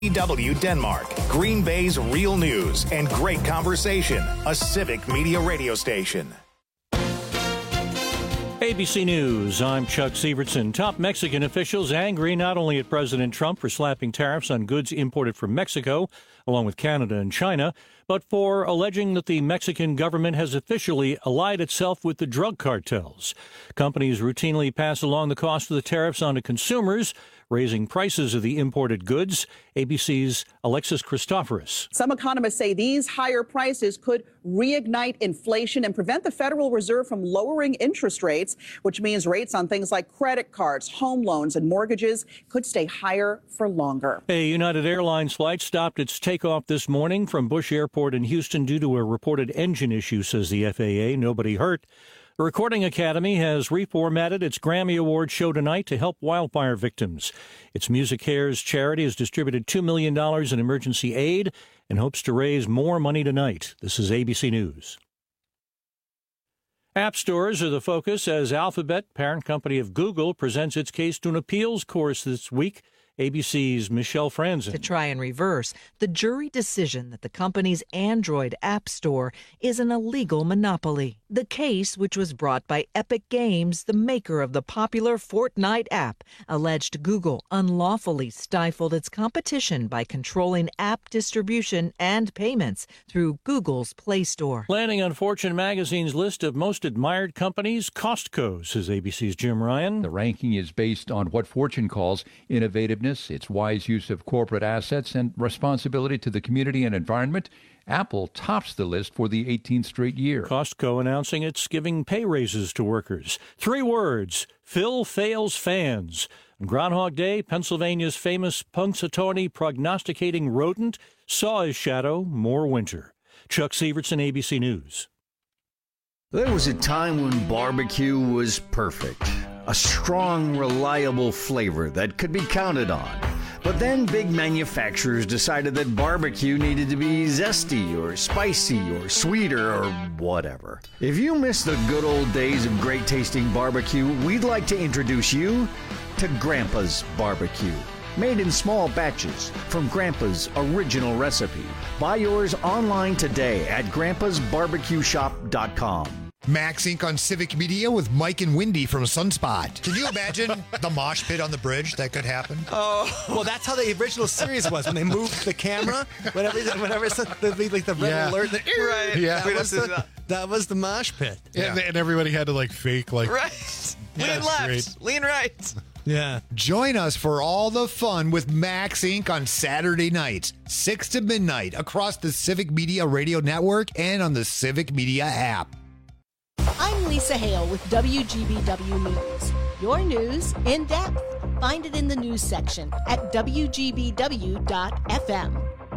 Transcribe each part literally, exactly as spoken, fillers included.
W Denmark, Green Bay's real news and great conversation, a civic media radio station. A B C News, I'm Chuck Sievertson. Top Mexican officials angry not only at President Trump for slapping tariffs on goods imported from Mexico, along with Canada and China, but for alleging that the Mexican government has officially allied itself with the drug cartels. Companies routinely pass along the cost of the tariffs onto consumers, raising prices of the imported goods. A B C's Alexis Christoforous. Some economists say these higher prices could reignite inflation and prevent the Federal Reserve from lowering interest rates, which means rates on things like credit cards, home loans, and mortgages could stay higher for longer. A United Airlines flight stopped its takeoff this morning from Bush Airport in Houston due to a reported engine issue, says the F A A. Nobody hurt. The Recording Academy has reformatted its Grammy Award show tonight to help wildfire victims. Its Music Cares charity has distributed two million dollars in emergency aid and hopes to raise more money tonight. This is A B C News. App stores are the focus as Alphabet, parent company of Google, presents its case to an appeals court this week. A B C's Michelle Franzen. To try and reverse the jury decision that the company's Android app store is an illegal monopoly. The case, which was brought by Epic Games, the maker of the popular Fortnite app, alleged Google unlawfully stifled its competition by controlling app distribution and payments through Google's Play Store. Landing on Fortune magazine's list of most admired companies, Costco, says A B C's Jim Ryan. The ranking is based on what Fortune calls innovativeness, its wise use of corporate assets, and responsibility to the community and environment. Apple tops the list for the eighteenth straight year. Costco announcing it's giving pay raises to workers. Three words: Phil fails fans. On Groundhog Day, Pennsylvania's famous Punxsutawney prognosticating rodent saw his shadow more winter. Chuck Sievertson, A B C News. There was a time when barbecue was perfect. A strong, reliable flavor that could be counted on. But then big manufacturers decided that barbecue needed to be zesty or spicy or sweeter or whatever. If you miss the good old days of great tasting barbecue, we'd like to introduce you to Grandpa's Barbecue. Made in small batches from Grandpa's original recipe. Buy yours online today at grandpas barbecue shop dot com. Max Incorporated on Civic Media with Mike and Wendy from Sunspot. Can you imagine the mosh pit on the bridge that could happen? Oh, well, that's how the original series was when they moved the camera. Whenever, whenever it's the, like the red yeah. alert, the, right? Yeah, that was the, that was the mosh pit. Yeah. And, and everybody had to like fake like right. Lean That's left, great. lean right. Yeah. Join us for all the fun with Max Incorporated on Saturday nights, six to midnight, across the Civic Media Radio Network and on the Civic Media app. I'm Lisa Hale with W G B W News. Your news in depth. Find it in the news section at W G B W dot F M.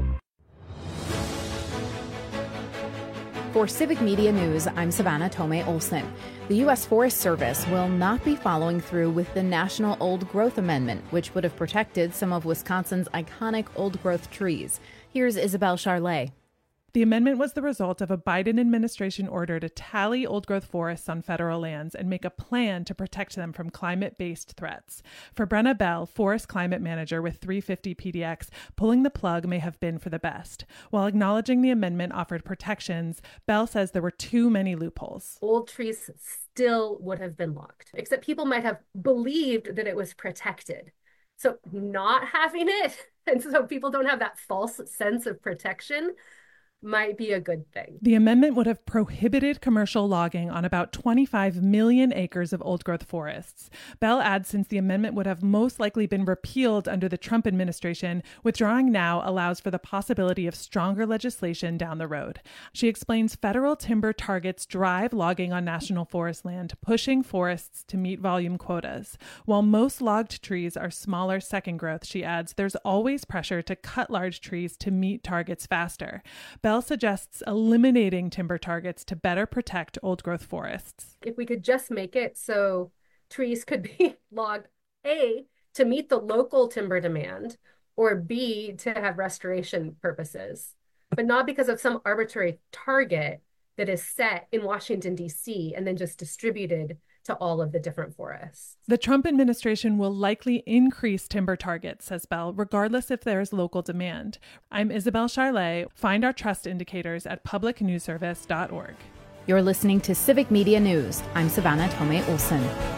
For Civic Media News, I'm Savannah Tomei Olson. The U S Forest Service will not be following through with the National Old Growth Amendment, which would have protected some of Wisconsin's iconic old-growth trees. Here's Isabel Charlet. The amendment was the result of a Biden administration order to tally old-growth forests on federal lands and make a plan to protect them from climate-based threats. For Brenna Bell, forest climate manager with three fifty P D X, pulling the plug may have been for the best. While acknowledging the amendment offered protections, Bell says there were too many loopholes. Old trees still would have been logged, except people might have believed that it was protected. So not having it, and so people don't have that false sense of protection, might be a good thing. The amendment would have prohibited commercial logging on about twenty-five million acres of old-growth forests. Bell adds since the amendment would have most likely been repealed under the Trump administration, withdrawing now allows for the possibility of stronger legislation down the road. She explains federal timber targets drive logging on national forest land, pushing forests to meet volume quotas. While most logged trees are smaller second growth, she adds, there's always pressure to cut large trees to meet targets faster. Bell suggests eliminating timber targets to better protect old-growth forests. If we could just make it so trees could be logged, A, to meet the local timber demand, or B, to have restoration purposes, but not because of some arbitrary target that is set in Washington, D C, and then just distributed to all of the different forests. The Trump administration will likely increase timber targets, says Bell, regardless if there is local demand. I'm Isabel Charlet. Find our trust indicators at public news service dot org. You're listening to Civic Media News. I'm Savannah Tomei Olson.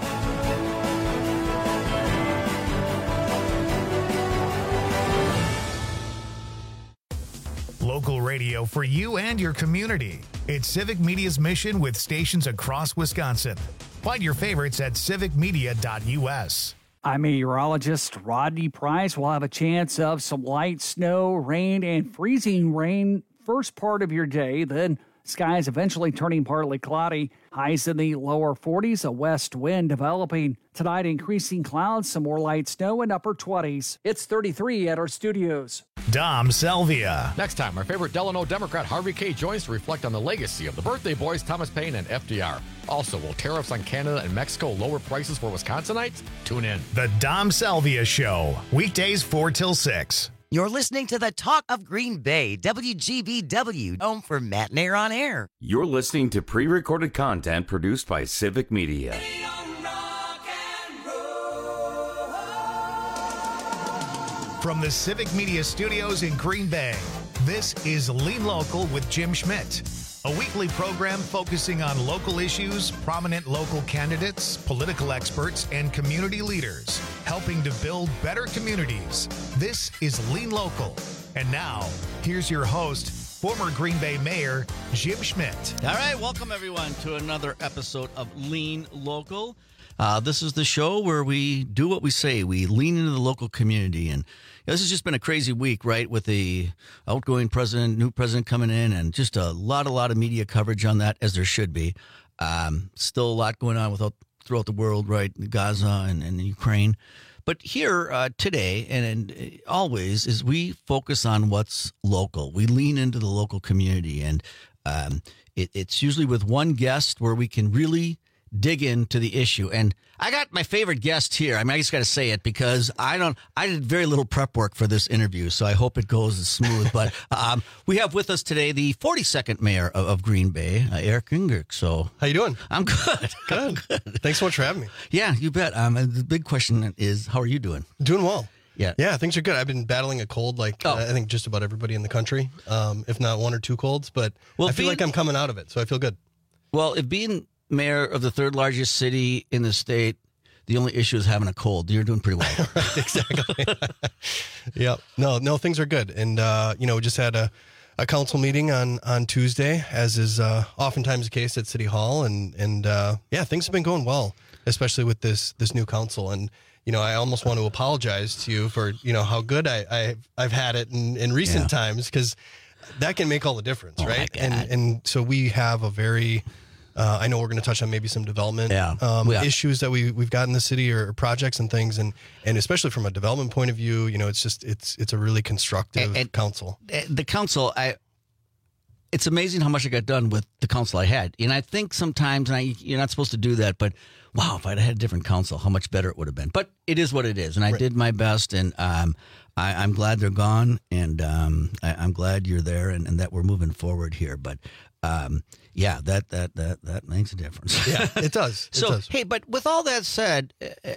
Local radio for you and your community. It's Civic Media's mission with stations across Wisconsin. Find your favorites at civic media dot u s. I'm meteorologist Rodney Price. We'll have a chance of some light snow, rain, and freezing rain first part of your day. Then skies eventually turning partly cloudy. Highs in the lower forties, a west wind developing. Tonight, increasing clouds, some more light snow and upper twenties. It's thirty-three at our studios. Dom Salvia. Next time, our favorite Delano Democrat Harvey K. joins to reflect on the legacy of the birthday boys Thomas Paine and F D R. Also, will tariffs on Canada and Mexico lower prices for Wisconsinites? Tune in. The Dom Salvia Show, weekdays four till six. You're listening to the Talk of Green Bay, W G B W, home for Matt Nair on Air. You're listening to pre-recorded content produced by Civic Media. From the Civic Media Studios in Green Bay, this is Lean Local with Jim Schmidt, a weekly program focusing on local issues, prominent local candidates, political experts, and community leaders, helping to build better communities. This is Lean Local. And now, here's your host, former Green Bay Mayor Jim Schmidt. All right, welcome everyone to another episode of Lean Local. Uh, this is the show where we do what we say. We lean into the local community. And this has just been a crazy week, right, with the outgoing president, new president coming in, and just a lot, a lot of media coverage on that, as there should be. Um, still a lot going on without, throughout the world, right, Gaza and, and Ukraine. But here uh, today and, and always is we focus on what's local. We lean into the local community. And um, it, it's usually with one guest where we can really dig into the issue. And I got my favorite guest here. I mean, I just got to say it because I don't, I did very little prep work for this interview, so I hope it goes smooth. But um, we have with us today the forty-second mayor of, of Green Bay, uh, Eric Gingrich. So how you doing? I'm good. Good. I'm good. Thanks so much for having me. Yeah, you bet. Um, the big question is, how are you doing? Doing well. Yeah. Yeah, things are good. I've been battling a cold like oh. uh, I think just about everybody in the country, um, if not one or two colds. But well, I feel being, like I'm coming out of it, so I feel good. Well, if being mayor of the third largest city in the state, the only issue is having a cold. You're doing pretty well. Right, exactly. Yep. No, no, things are good. And, uh, you know, we just had a, a council meeting on, on Tuesday, as is uh, oftentimes the case at City Hall. And, and uh, yeah, things have been going well, especially with this this new council. And, you know, I almost want to apologize to you for, you know, how good I, I, I've had it in, in recent yeah. times, because that can make all the difference, oh right? And And so we have a very... Uh, I know we're going to touch on maybe some development yeah. Um, yeah. issues that we we've got in the city, or projects and things, and and especially from a development point of view, you know, it's just it's it's a really constructive and, and, council. The council, I it's amazing how much I got done with the council I had, and I think sometimes, and I, you're not supposed to do that, but wow, if I'd had a different council, how much better it would have been. But it is what it is, and I right. did my best, and um, I, I'm glad they're gone, and um, I, I'm glad you're there, and, and that we're moving forward here, but. Um, yeah, that, that, that, that makes a difference. Yeah, it does. It so, does. Hey, but with all that said, uh,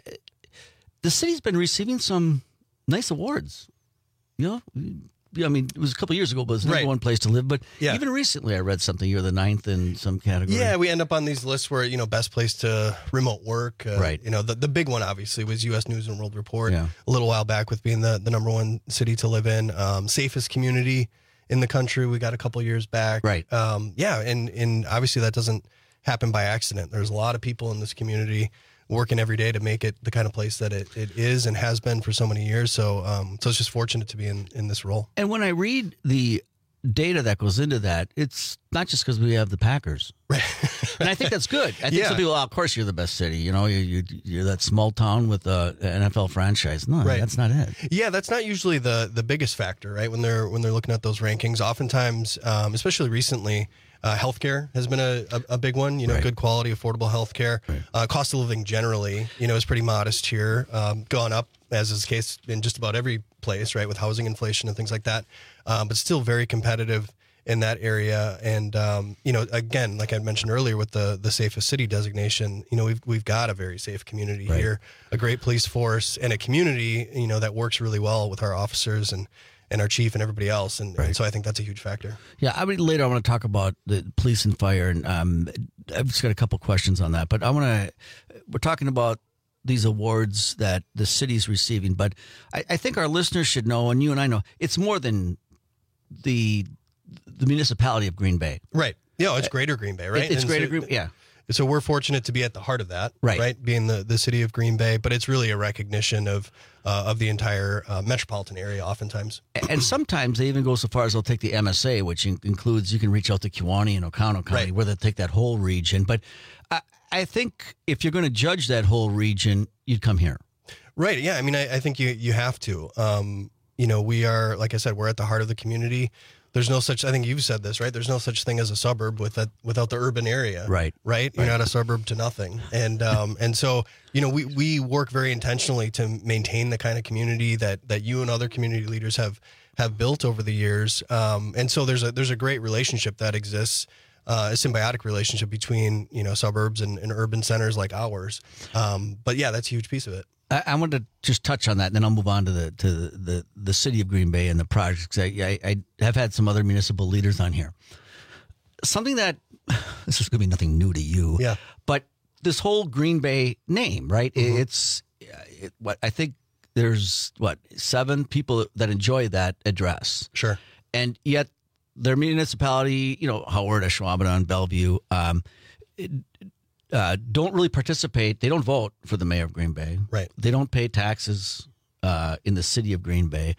the city's been receiving some nice awards. You know, I mean, it was a couple of years ago, but it's the number right. one place to live. But yeah. even recently, I read something. You're the ninth in some category. Yeah, we end up on these lists where, you know, best place to remote work. Uh, right. You know, the, the big one, obviously, was U S News and World Report yeah. a little while back with being the, the number one city to live in. Um, safest community in the country, we got a couple years back. Right. Um, yeah, and, and obviously that doesn't happen by accident. There's a lot of people in this community working every day to make it the kind of place that it, it is and has been for so many years. So um, so it's just fortunate to be in, in this role. And when I read the data that goes into that, it's not just because we have the Packers. Right. And I think that's good. I think yeah. some people, oh, of course you're the best city. You know, you're, you're, you're that small town with a N F L franchise. No, right. that's not it. Yeah, that's not usually the the biggest factor, right? When they're when they're looking at those rankings, oftentimes, um, especially recently, uh, healthcare has been a, a, a big one. You know, right. good quality, affordable healthcare. Right. Uh, cost of living generally, you know, is pretty modest here. Um, gone up, as is the case in just about every place, right, with housing inflation and things like that. Um, but still very competitive in that area. And, um, you know, again, like I mentioned earlier with the, the safest city designation, you know, we've, we've got a very safe community right. here, a great police force and a community, you know, that works really well with our officers and, and our chief and everybody else. And, right. and so I think that's a huge factor. Yeah. I mean, later I want to talk about the police and fire, and um, I've just got a couple questions on that, but I want to, we're talking about these awards that the city's receiving, but I, I think our listeners should know, and you and I know, it's more than the the municipality of Green Bay. Right. Yeah, it's Greater Green Bay, right? It, it's and Greater so, Green Bay, yeah. So we're fortunate to be at the heart of that, right? right? Being the, the city of Green Bay, but it's really a recognition of uh, of the entire uh, metropolitan area oftentimes. And sometimes they even go so far as they'll take the M S A, which in- includes, you can reach out to Kewaunee and Oconto County, right. where they'll take that whole region. But I, I think if you're going to judge that whole region, you'd come here. Right, yeah. I mean, I, I think you, you have to. Um, you know, we are, like I said, we're at the heart of the community. There's no such, I think you've said this, right? There's no such thing as a suburb with a, without the urban area. Right. Right? You're right. not a suburb to nothing. And um, and so, you know, we, we work very intentionally to maintain the kind of community that, that you and other community leaders have have built over the years. Um, and so there's a there's a great relationship that exists, uh, a symbiotic relationship between, you know, suburbs and, and urban centers like ours. Um, but yeah, that's a huge piece of it. I, I want to just touch on that, and then I'll move on to the to the, the, the city of Green Bay and the projects. I, I, I have had some other municipal leaders on here. Something that, this is going to be nothing new to you, yeah. but this whole Green Bay name, right? Mm-hmm. It's it, what I think there's, what, seven people that enjoy that address. Sure. And yet their municipality, you know, Howard, Ashwaubenon, Bellevue, um, it, Uh, don't really participate. They don't vote for the mayor of Green Bay. Right. They don't pay taxes uh, in the city of Green Bay.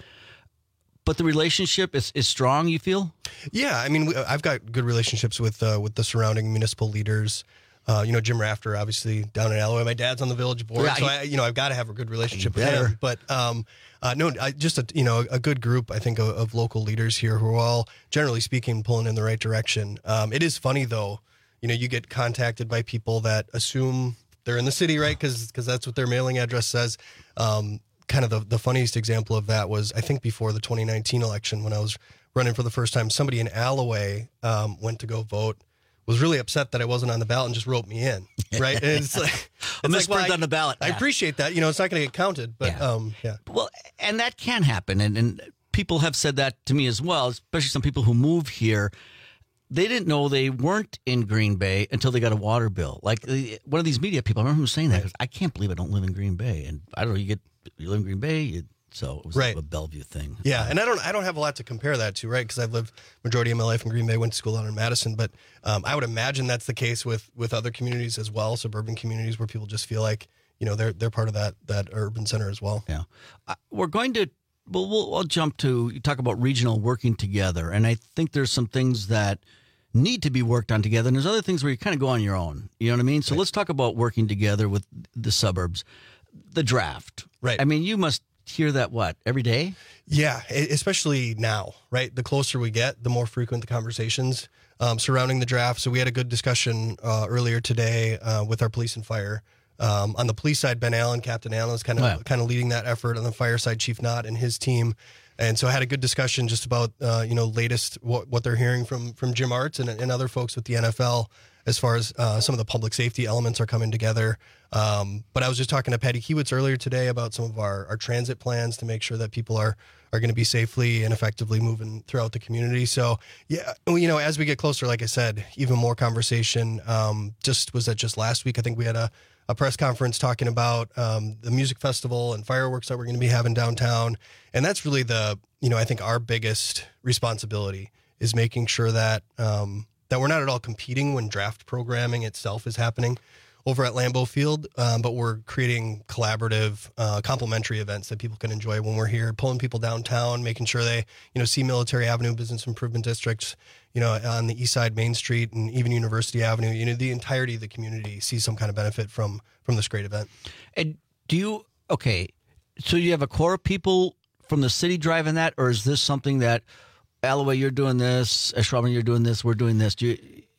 But the relationship is, is strong, you feel? Yeah. I mean, I've got good relationships with uh, with the surrounding municipal leaders. Uh, you know, Jim Rafter, obviously, down in Alloy. My dad's on the village board. Yeah, so, he, I, you know, I've got to have a good relationship with better. him. But, um, uh, no, I, just, a, you know, a good group, I think, of, of local leaders here who are all, generally speaking, pulling in the right direction. Um, it is funny, though. You know, you get contacted by people that assume they're in the city, right? Because because that's what their mailing address says. Um, kind of the, the funniest example of that was, I think, before the twenty nineteen election when I was running for the first time, somebody in Alloway um, went to go vote, was really upset that I wasn't on the ballot and just wrote me in, right? And it's like, a it's misprint like, well, on the ballot. I, I appreciate that. You know, it's not going to get counted, but yeah. Um, yeah. Well, and that can happen. And, and people have said that to me as well, especially some people who move here. They didn't know they weren't in Green Bay until they got a water bill. Like one of these media people, I remember who was saying that. Right. I can't believe I don't live in Green Bay. And I don't know, you get you live in Green Bay, you, so it was right. sort of a Bellevue thing. Yeah, and I don't I don't have a lot to compare that to, right? Because I've lived majority of my life in Green Bay, went to school out in Madison. But um, I would imagine that's the case with with other communities as well, suburban communities where people just feel like, you know, they're they're part of that that urban center as well. Yeah, uh, we're going to. Well, we'll I'll jump to you talk about regional working together, and I think there's some things that need to be worked on together, and there's other things where you kind of go on your own. You know what I mean? So right. let's talk about working together with the suburbs. The draft, right? I mean, you must hear that what every day? Yeah, especially now, right? The closer we get, the more frequent the conversations um, surrounding the draft. So we had a good discussion uh, earlier today uh, with our police and fire. Um, on the police side, Ben Allen, Captain Allen, is kind of wow. kind of leading that effort. On the fire side, Chief Knott and his team. And so I had a good discussion just about, uh, you know, latest what, what they're hearing from from Jim Artz and, and other folks with the N F L as far as uh, some of the public safety elements are coming together. Um, but I was just talking to Patty Kiewitz earlier today about some of our, our transit plans to make sure that people are are going to be safely and effectively moving throughout the community. So, yeah, you know, as we get closer, like I said, even more conversation. Um, just was that just last week, I think we had a a press conference talking about um, the music festival and fireworks that we're going to be having downtown. And that's really the, you know, I think our biggest responsibility is making sure that um, that we're not at all competing when draft programming itself is happening over at Lambeau Field, um, but we're creating collaborative, uh, complementary events that people can enjoy when we're here, pulling people downtown, making sure they, you know, see Military Avenue, Business Improvement Districts, you know, on the east side, Main Street, and even University Avenue. You know, the entirety of the community sees some kind of benefit from from this great event. And do you, okay, so you have a core of people from the city driving that, or is this something that, Alloway, you're doing this, Ashwaubenon, you're doing this, we're doing this? Do you,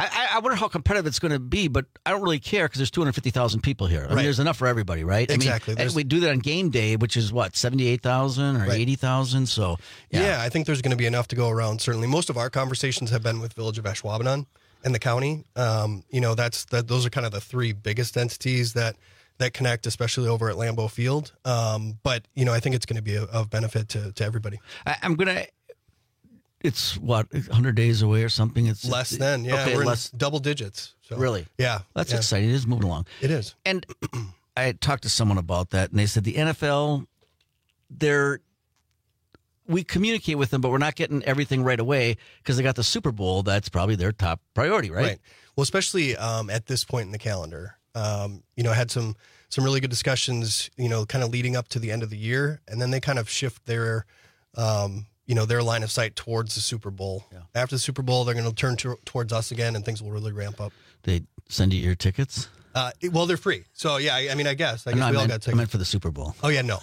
I, I wonder how competitive it's going to be, but I don't really care because there's two hundred fifty thousand people here. I Right. mean, there's enough for everybody, right? Exactly. I mean, There's- and we do that on game day, which is what, seventy-eight thousand or Right. eighty thousand? So, Yeah. yeah. I think there's going to be enough to go around. Certainly, most of our conversations have been with Village of Ashwaubenon and the county. Um, you know, that's that. Those are kind of the three biggest entities that that connect, especially over at Lambeau Field. Um, but you know, I think it's going to be of benefit to to everybody. I, I'm going to. It's what, one hundred days away or something? It's Less than, yeah, okay, we're less. in double digits. So. Really? Yeah, That's yeah. exciting. It is moving along. It is. And I talked to someone about that, and they said the N F L, they're we communicate with them, but we're not getting everything right away because they got the Super Bowl. That's probably their top priority, right? Right. Well, especially um, at this point in the calendar. Um, you know, I had some some really good discussions, you know, kind of leading up to the end of the year, and then they kind of shift their, um, you know, their line of sight towards the Super Bowl. Yeah. After the Super Bowl, they're going to turn to, towards us again, and things will really ramp up. They send you your tickets? Uh, it- well, they're free. So, yeah, I, I mean, I guess. I guess No, I we all meant- got I tickets. meant for the Super Bowl. Oh, yeah, no.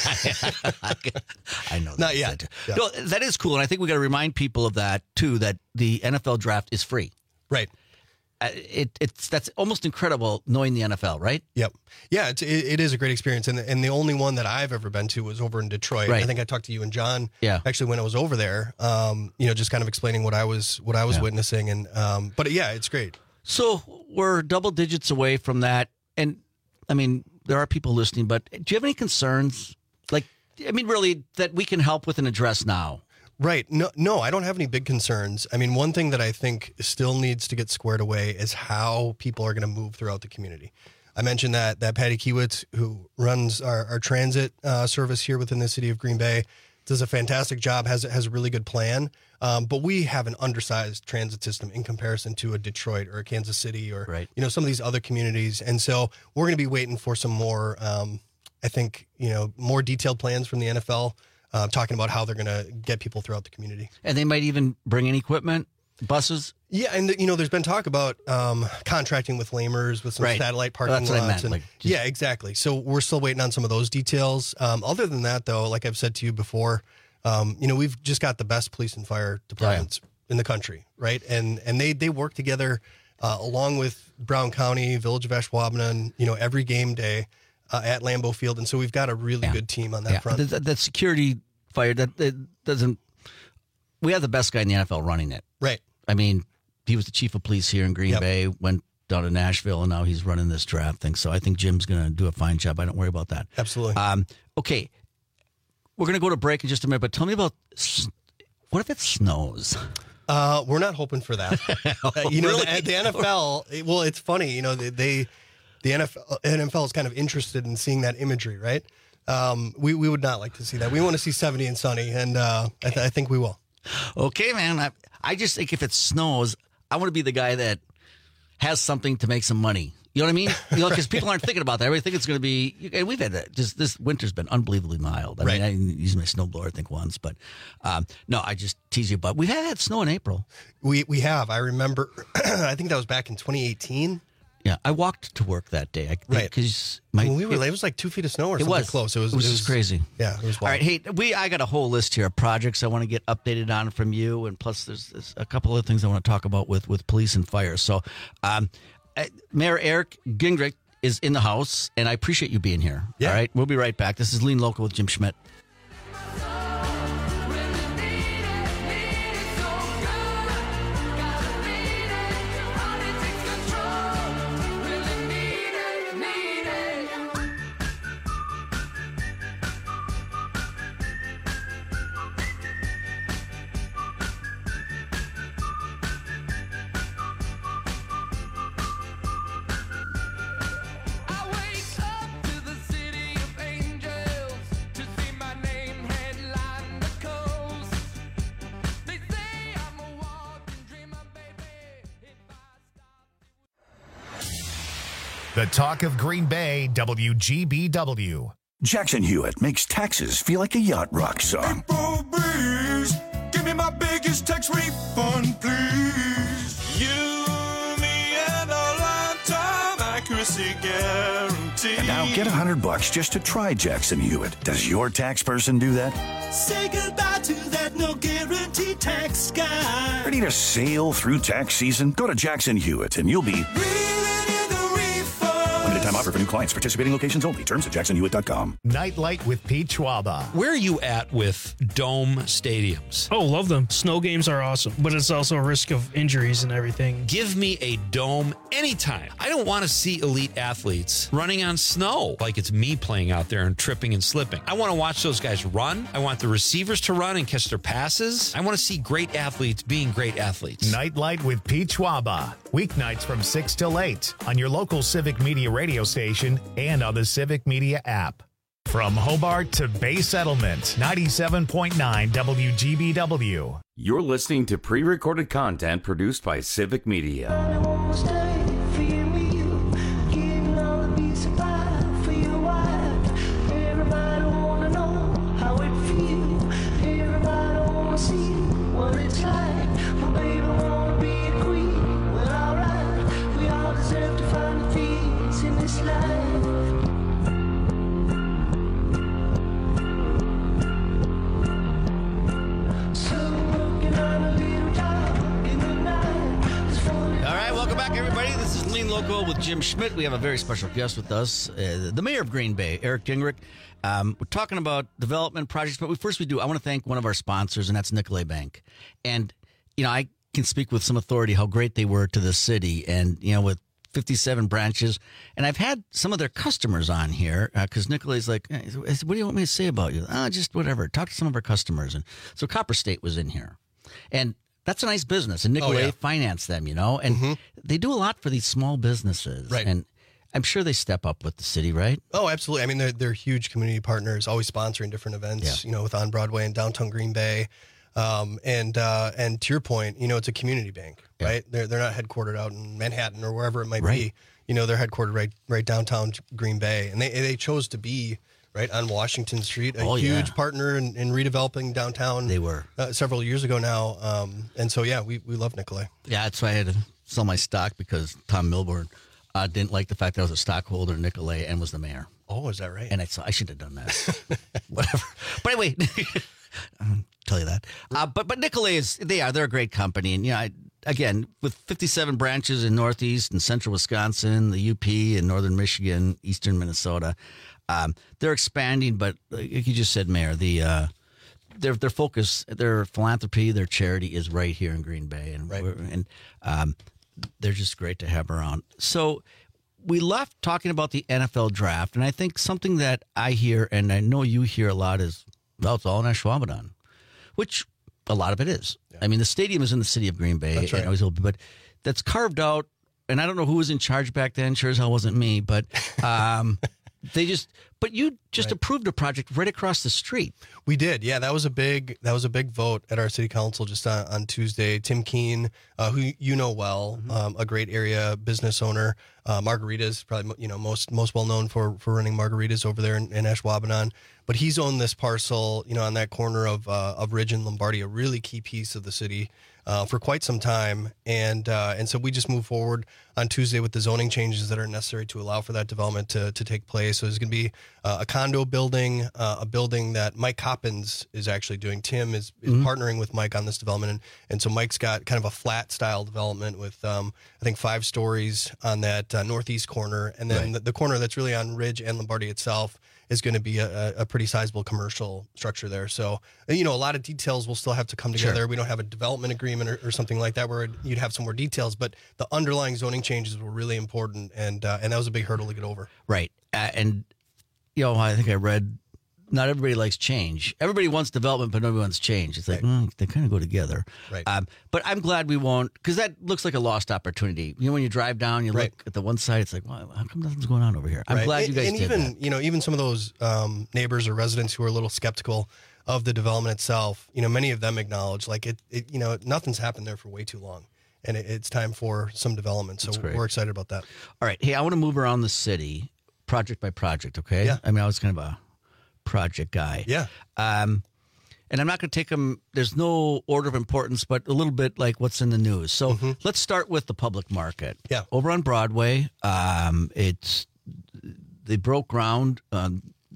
I know that. Not yet. Yeah. No, that is cool, and I think we got to remind people of that too. That the N F L draft is free. Right. Uh, it it's that's almost incredible knowing the N F L, right? Yep. Yeah, it's, it, it is a great experience. And, and the only one that I've ever been to was over in Detroit. Right. I think I talked to you and John Yeah. actually when I was over there, um, you know, just kind of explaining what I was what I was Yeah. witnessing. And um, But yeah, it's great. So we're double digits away from that, and I mean there are people listening. But do you have any concerns? Like, I mean, really, that we can help with and address now? Right. No, no, I don't have any big concerns. I mean, one thing that I think still needs to get squared away is how people are going to move throughout the community. I mentioned that that Patty Kiewitz, who runs our, our transit uh, service here within the city of Green Bay, does a fantastic job, has, has a really good plan. Um, but we have an undersized transit system in comparison to a Detroit or a Kansas City or, Right. you know, some of these other communities. And so we're going to be waiting for some more, um, I think, you know, more detailed plans from the N F L. Uh, talking about how they're going to get people throughout the community. And they might even bring in equipment, buses. Yeah, and you know, there's been talk about um, contracting with Lamers, with some Right. satellite parking That's what I lots. meant, and, like, just- yeah, exactly. So we're still waiting on some of those details. Um, other than that, though, like I've said to you before, um, you know, we've just got the best police and fire departments in the country, right? And and they they work together uh, along with Brown County, Village of Ashwaubenon, you know, every game day uh, at Lambeau Field, and so we've got a really good team on that Yeah, front. that, that- that security fire that, that doesn't. We have the best guy in the N F L running it. Right. I mean, he was the chief of police here in Green Yep. Bay. Went down to Nashville, and now he's running this draft thing. So I think Jim's going to do a fine job. I don't worry about that. Absolutely. Um, okay, we're going to go to break in just a minute. But tell me about s- what if it snows? Uh, we're not hoping for that. Uh, you know, Really? the, the N F L. it- Well, it's funny. You know, they, they the N F L, N F L is kind of interested in seeing that imagery, right? Um, we we would not like to see that. We want to see seventy and sunny, and uh, I, th- I think we will. Okay, man. I, I just think if it snows, I want to be the guy that has something to make some money. You know what I mean? You know, because people aren't thinking about that. Everybody think it's going to be. And we've had that. Just this winter's been unbelievably mild. I Right. mean, I used my snowblower, I think, once, but um, no, I just tease you. But we've had snow in April. We we have. I remember. I think that was back in twenty eighteen. Yeah, I walked to work that day. I, Right. Because my When we were. It was like two feet of snow or it something was close. It was. It was just crazy. Yeah, it was. All right, hey, we I got a whole list here of projects I want to get updated on from you, and plus there's, there's a couple of things I want to talk about with, with police and fire. So, um, uh, Mayor Eric Gingrich is in the house, and I appreciate you being here. Yeah. All right, we'll be right back. This is Lean Local with Jim Schmidt. The talk of Green Bay, W G B W. Jackson Hewitt makes taxes feel like a yacht rock song. April breeze, give me my biggest tax refund, please. You, me, and a lifetime accuracy guarantee. And now get a hundred bucks just to try Jackson Hewitt. Does your tax person do that? Say goodbye to that no guarantee tax guy. Ready to sail through tax season? Go to Jackson Hewitt and you'll be limited time offer for new clients. Participating locations only. Terms at jackson hewitt dot com. Nightlight with Pete Schwaba. Where are you at with dome stadiums? Oh, love them. Snow games are awesome, but it's also a risk of injuries and everything. Give me a dome anytime. I don't want to see elite athletes running on snow like it's me playing out there and tripping and slipping. I want to watch those guys run. I want the receivers to run and catch their passes. I want to see great athletes being great athletes. Nightlight with Pete Schwaba. Weeknights from six till eight on your local Civic Media radio station and on the Civic Media app. From Hobart to Bay Settlement, ninety-seven point nine W G B W. You're listening to pre-recorded content produced by Civic Media. Local with Jim Schmidt. We have a very special guest with us, uh, the mayor of Green Bay, Eric Gingrich. Um, we're talking about development projects, but we, first we do, I want to thank one of our sponsors, and that's Nicolet Bank. And, you know, I can speak with some authority how great they were to the city, and, you know, with fifty-seven branches. And I've had some of their customers on here because uh, Nicolet's like, hey, what do you want me to say about you? Oh, just whatever. Talk to some of our customers. And so Copper State was in here. And that's a nice business, and Nicolet oh, yeah. financed them, you know, and mm-hmm. they do a lot for these small businesses, right? And I'm sure they step up with the city, right? Oh, absolutely. I mean, they're they're huge community partners, always sponsoring different events, yeah. you know, with On Broadway and downtown Green Bay, um, and uh, and to your point, you know, it's a community bank, yeah. right? They're they're not headquartered out in Manhattan or wherever it might right. be. You know, they're headquartered right right downtown Green Bay, and they they chose to be. Right on Washington Street, a oh, huge yeah. partner in, in redeveloping downtown. They were uh, several years ago now, um, and so yeah, we, we love Nicolet. Yeah, that's why I had to sell my stock because Tom Milburn uh, didn't like the fact that I was a stockholder in Nicolet and was the mayor. Oh, is that right? And I I should have done that. Whatever. But anyway, I'll tell you that. Uh, but but Nicolet is they are they're a great company, and you know, I, again with fifty-seven branches in Northeast and Central Wisconsin, the U P in Northern Michigan, Eastern Minnesota. Um, they're expanding, but like you just said, Mayor, the uh, their their focus, their philanthropy, their charity is right here in Green Bay, and right. and um, they're just great to have around. So we left talking about the N F L draft, and I think something that I hear, and I know you hear a lot, is well, it's all in Ashwaubenon, which a lot of it is. Yeah. I mean, the stadium is in the city of Green Bay, that's right. and always will be, but that's carved out. And I don't know who was in charge back then. Sure as hell wasn't me, but. Um, They just, but you just right. approved a project right across the street. We did, yeah. That was a big, that was a big vote at our city council just on, on Tuesday. Tim Keene, uh, who you know well, mm-hmm. um, a great area business owner. Uh, Margaritas, probably you know most most well known for for running Margaritas over there in, in Ashwaubenon. But he's owned this parcel, you know, on that corner of uh, of Ridge and Lombardi, a really key piece of the city. Uh, for quite some time, and uh, and so we just moved forward on Tuesday with the zoning changes that are necessary to allow for that development to, to take place. So there's going to be uh, a condo building, uh, a building that Mike Coppins is actually doing. Tim is, is mm-hmm. partnering with Mike on this development, and, and so Mike's got kind of a flat style development with um, I think five stories on that uh, northeast corner, and then right. the, the corner that's really on Ridge and Lombardi itself is going to be a, a pretty sizable commercial structure there. So, you know, a lot of details will still have to come together. Sure. We don't have a development agreement or, or something like that where you'd have some more details, but the underlying zoning changes were really important, and uh, and that was a big hurdle to get over. Right. Uh, and, you know, I think I read, not everybody likes change. Everybody wants development, but nobody wants change. It's like, right. mm, they kind of go together. Right. Um, but I'm glad we won't, because that looks like a lost opportunity. You know, when you drive down, you right. look at the one side, it's like, well, how come nothing's going on over here? I'm right. glad and, you guys and did even, that. you know, even some of those um, neighbors or residents who are a little skeptical of the development itself, you know, many of them acknowledge, like, it, it you know, nothing's happened there for way too long. And it, it's time for some development. So we're excited about that. All right. Hey, I want to move around the city project by project, okay? Yeah. I mean, I was kind of a project guy. Yeah. Um, and I'm not going to take them, there's no order of importance, but a little bit like what's in the news. So mm-hmm. let's start with the public market. Yeah. Over on Broadway, um, it's, they broke ground um,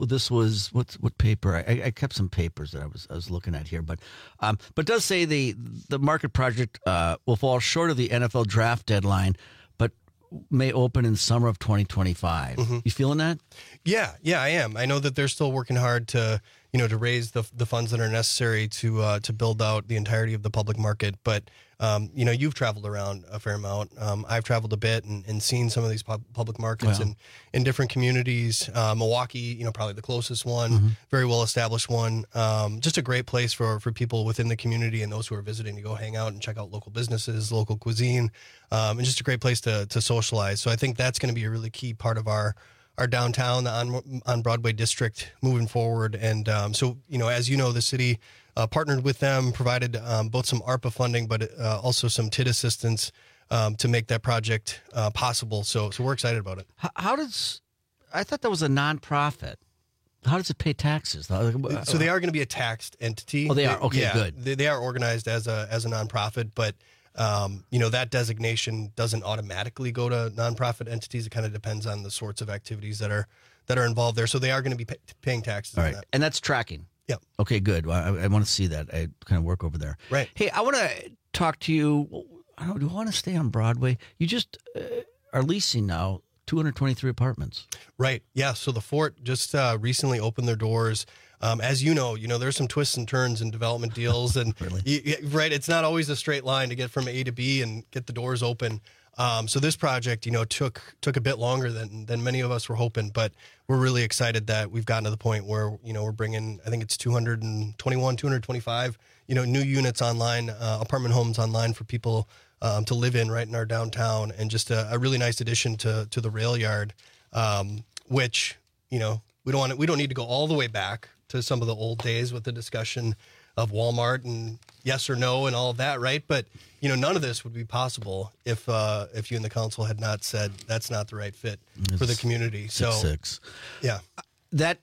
well, this was what what paper? I, I kept some papers that I was I was looking at here, but um, but it does say the the market project uh, will fall short of the N F L draft deadline, but may open in summer of twenty twenty-five. Mm-hmm. You feeling that? Yeah, yeah, I am. I know that they're still working hard to, you know, to raise the the funds that are necessary to uh, to build out the entirety of the public market. But um, you know, you've traveled around a fair amount. Um, I've traveled a bit and, and seen some of these pub- public markets Wow. in, in different communities. Uh, Milwaukee, you know, probably the closest one, Mm-hmm. very well established one. Um, just a great place for for people within the community and those who are visiting to go hang out and check out local businesses, local cuisine, um, and just a great place to to socialize. So I think that's going to be a really key part of our. our downtown, the on, on Broadway district moving forward. And um, so, you know, as you know, the city uh, partnered with them, provided um, both some ARPA funding, but uh, also some T I D assistance um, to make that project uh, possible. So, so we're excited about it. How, how does, I thought that was a nonprofit. How does it pay taxes? So they are going to be a taxed entity. Oh, they are? Okay, yeah, good. They, they are organized as a as a nonprofit, but um, you know, that designation doesn't automatically go to nonprofit entities. It kind of depends on the sorts of activities that are that are involved there. So they are going to be pay, paying taxes. All on right, that. and that's tracking. Yep. Okay, good. Well, I, I want to see that. I kind of work over there. Right. Hey, I want to talk to you. I don't. Do I want to stay on Broadway? You just uh, are leasing now two hundred twenty-three apartments. Right. Yeah. So the Fort just uh, recently opened their doors. Um, as you know, you know, there's some twists and turns in development deals, and Really? you, you- right, it's not always a straight line to get from A to B and get the doors open. Um, so this project, you know, took took a bit longer than than many of us were hoping, but we're really excited that we've gotten to the point where, you know, we're bringing, I think it's two hundred twenty-one, two hundred twenty-five, you know, new units online, uh, apartment homes online for people um, to live in right in our downtown, and just a, a really nice addition to to the rail yard, um, which, you know, we don't want to, we don't need to go all the way back to some of the old days with the discussion of Walmart and yes or no and all of that, right? But, you know, none of this would be possible if uh, if you and the council had not said that's not the right fit for the community. So, six. yeah. That,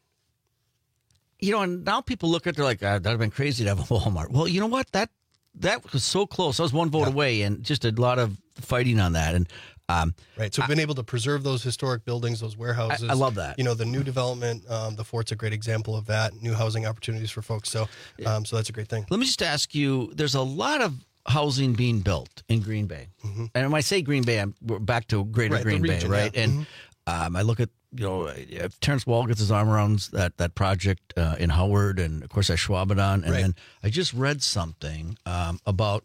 you know, and now people look at it, they're like, ah, that'd have been crazy to have a Walmart. Well, you know what? That that was so close. I was one vote away, and just a lot of fighting on that. And um, Right. So we've been able to preserve those historic buildings, those warehouses. I- I love that. You know, the new development, um, the Fort's a great example of that, new housing opportunities for folks. So, um, so that's a great thing. let me just ask you, there's a lot of housing being built in Green Bay. And when I say Green Bay, I'm we're back to Greater Right, the Green Bay, region, right? yeah. And um, I look at, you know, if Terrence Wall gets his arm around that, that project uh, in Howard, and of course, at Schwabenton. And Right. then I just read something um, about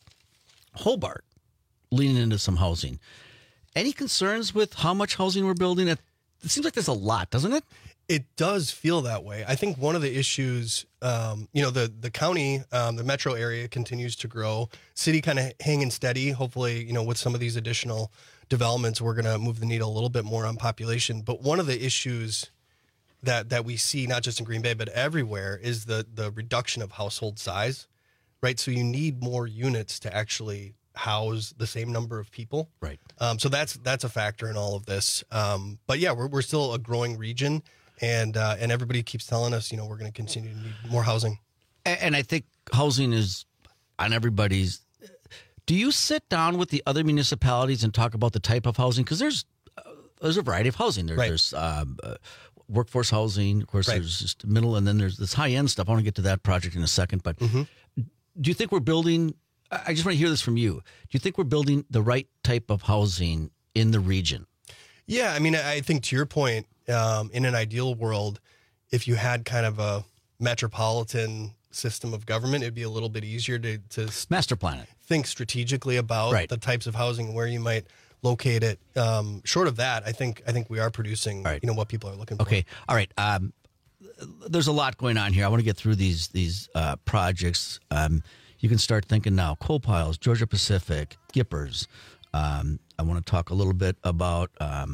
Hobart leaning into some housing. Any concerns with how much housing we're building? It it seems like there's a lot, doesn't it? It does feel that way. I think one of the issues, um, you know, the the county, um, the metro area continues to grow. City kind of hanging steady. Hopefully, you know, with some of these additional developments, we're going to move the needle a little bit more on population. But one of the issues that that we see, not just in Green Bay but everywhere, is the the reduction of household size. Right. So you need more units to actually house the same number of people. Right. Um, so that's that's a factor in all of this. Um, but yeah, we're we're still a growing region, and uh, and everybody keeps telling us, you know, we're going to continue to need more housing. And, and I think housing is on everybody's. Do you sit down with the other municipalities and talk about the type of housing? Because there's uh, there's a variety of housing. There, Right. There's um, uh, workforce housing, of course. Right. There's just middle, and then there's this high end stuff. I want to get to that project in a second. But Mm-hmm. do you think we're building? I just want to hear this from you. Do you think we're building the right type of housing in the region? Yeah, I mean, I think to your point, um, in an ideal world, if you had kind of a metropolitan system of government, it'd be a little bit easier to, to master plan it, think strategically about Right. the types of housing and where you might locate it. Um, short of that, I think I think we are producing, you know, what people are looking for. Okay. All right. Um, there's a lot going on here. I want to get through these these uh, projects. Um, you can start thinking now. Coal Piles, Georgia Pacific, Gippers. Um, I want to talk a little bit about um,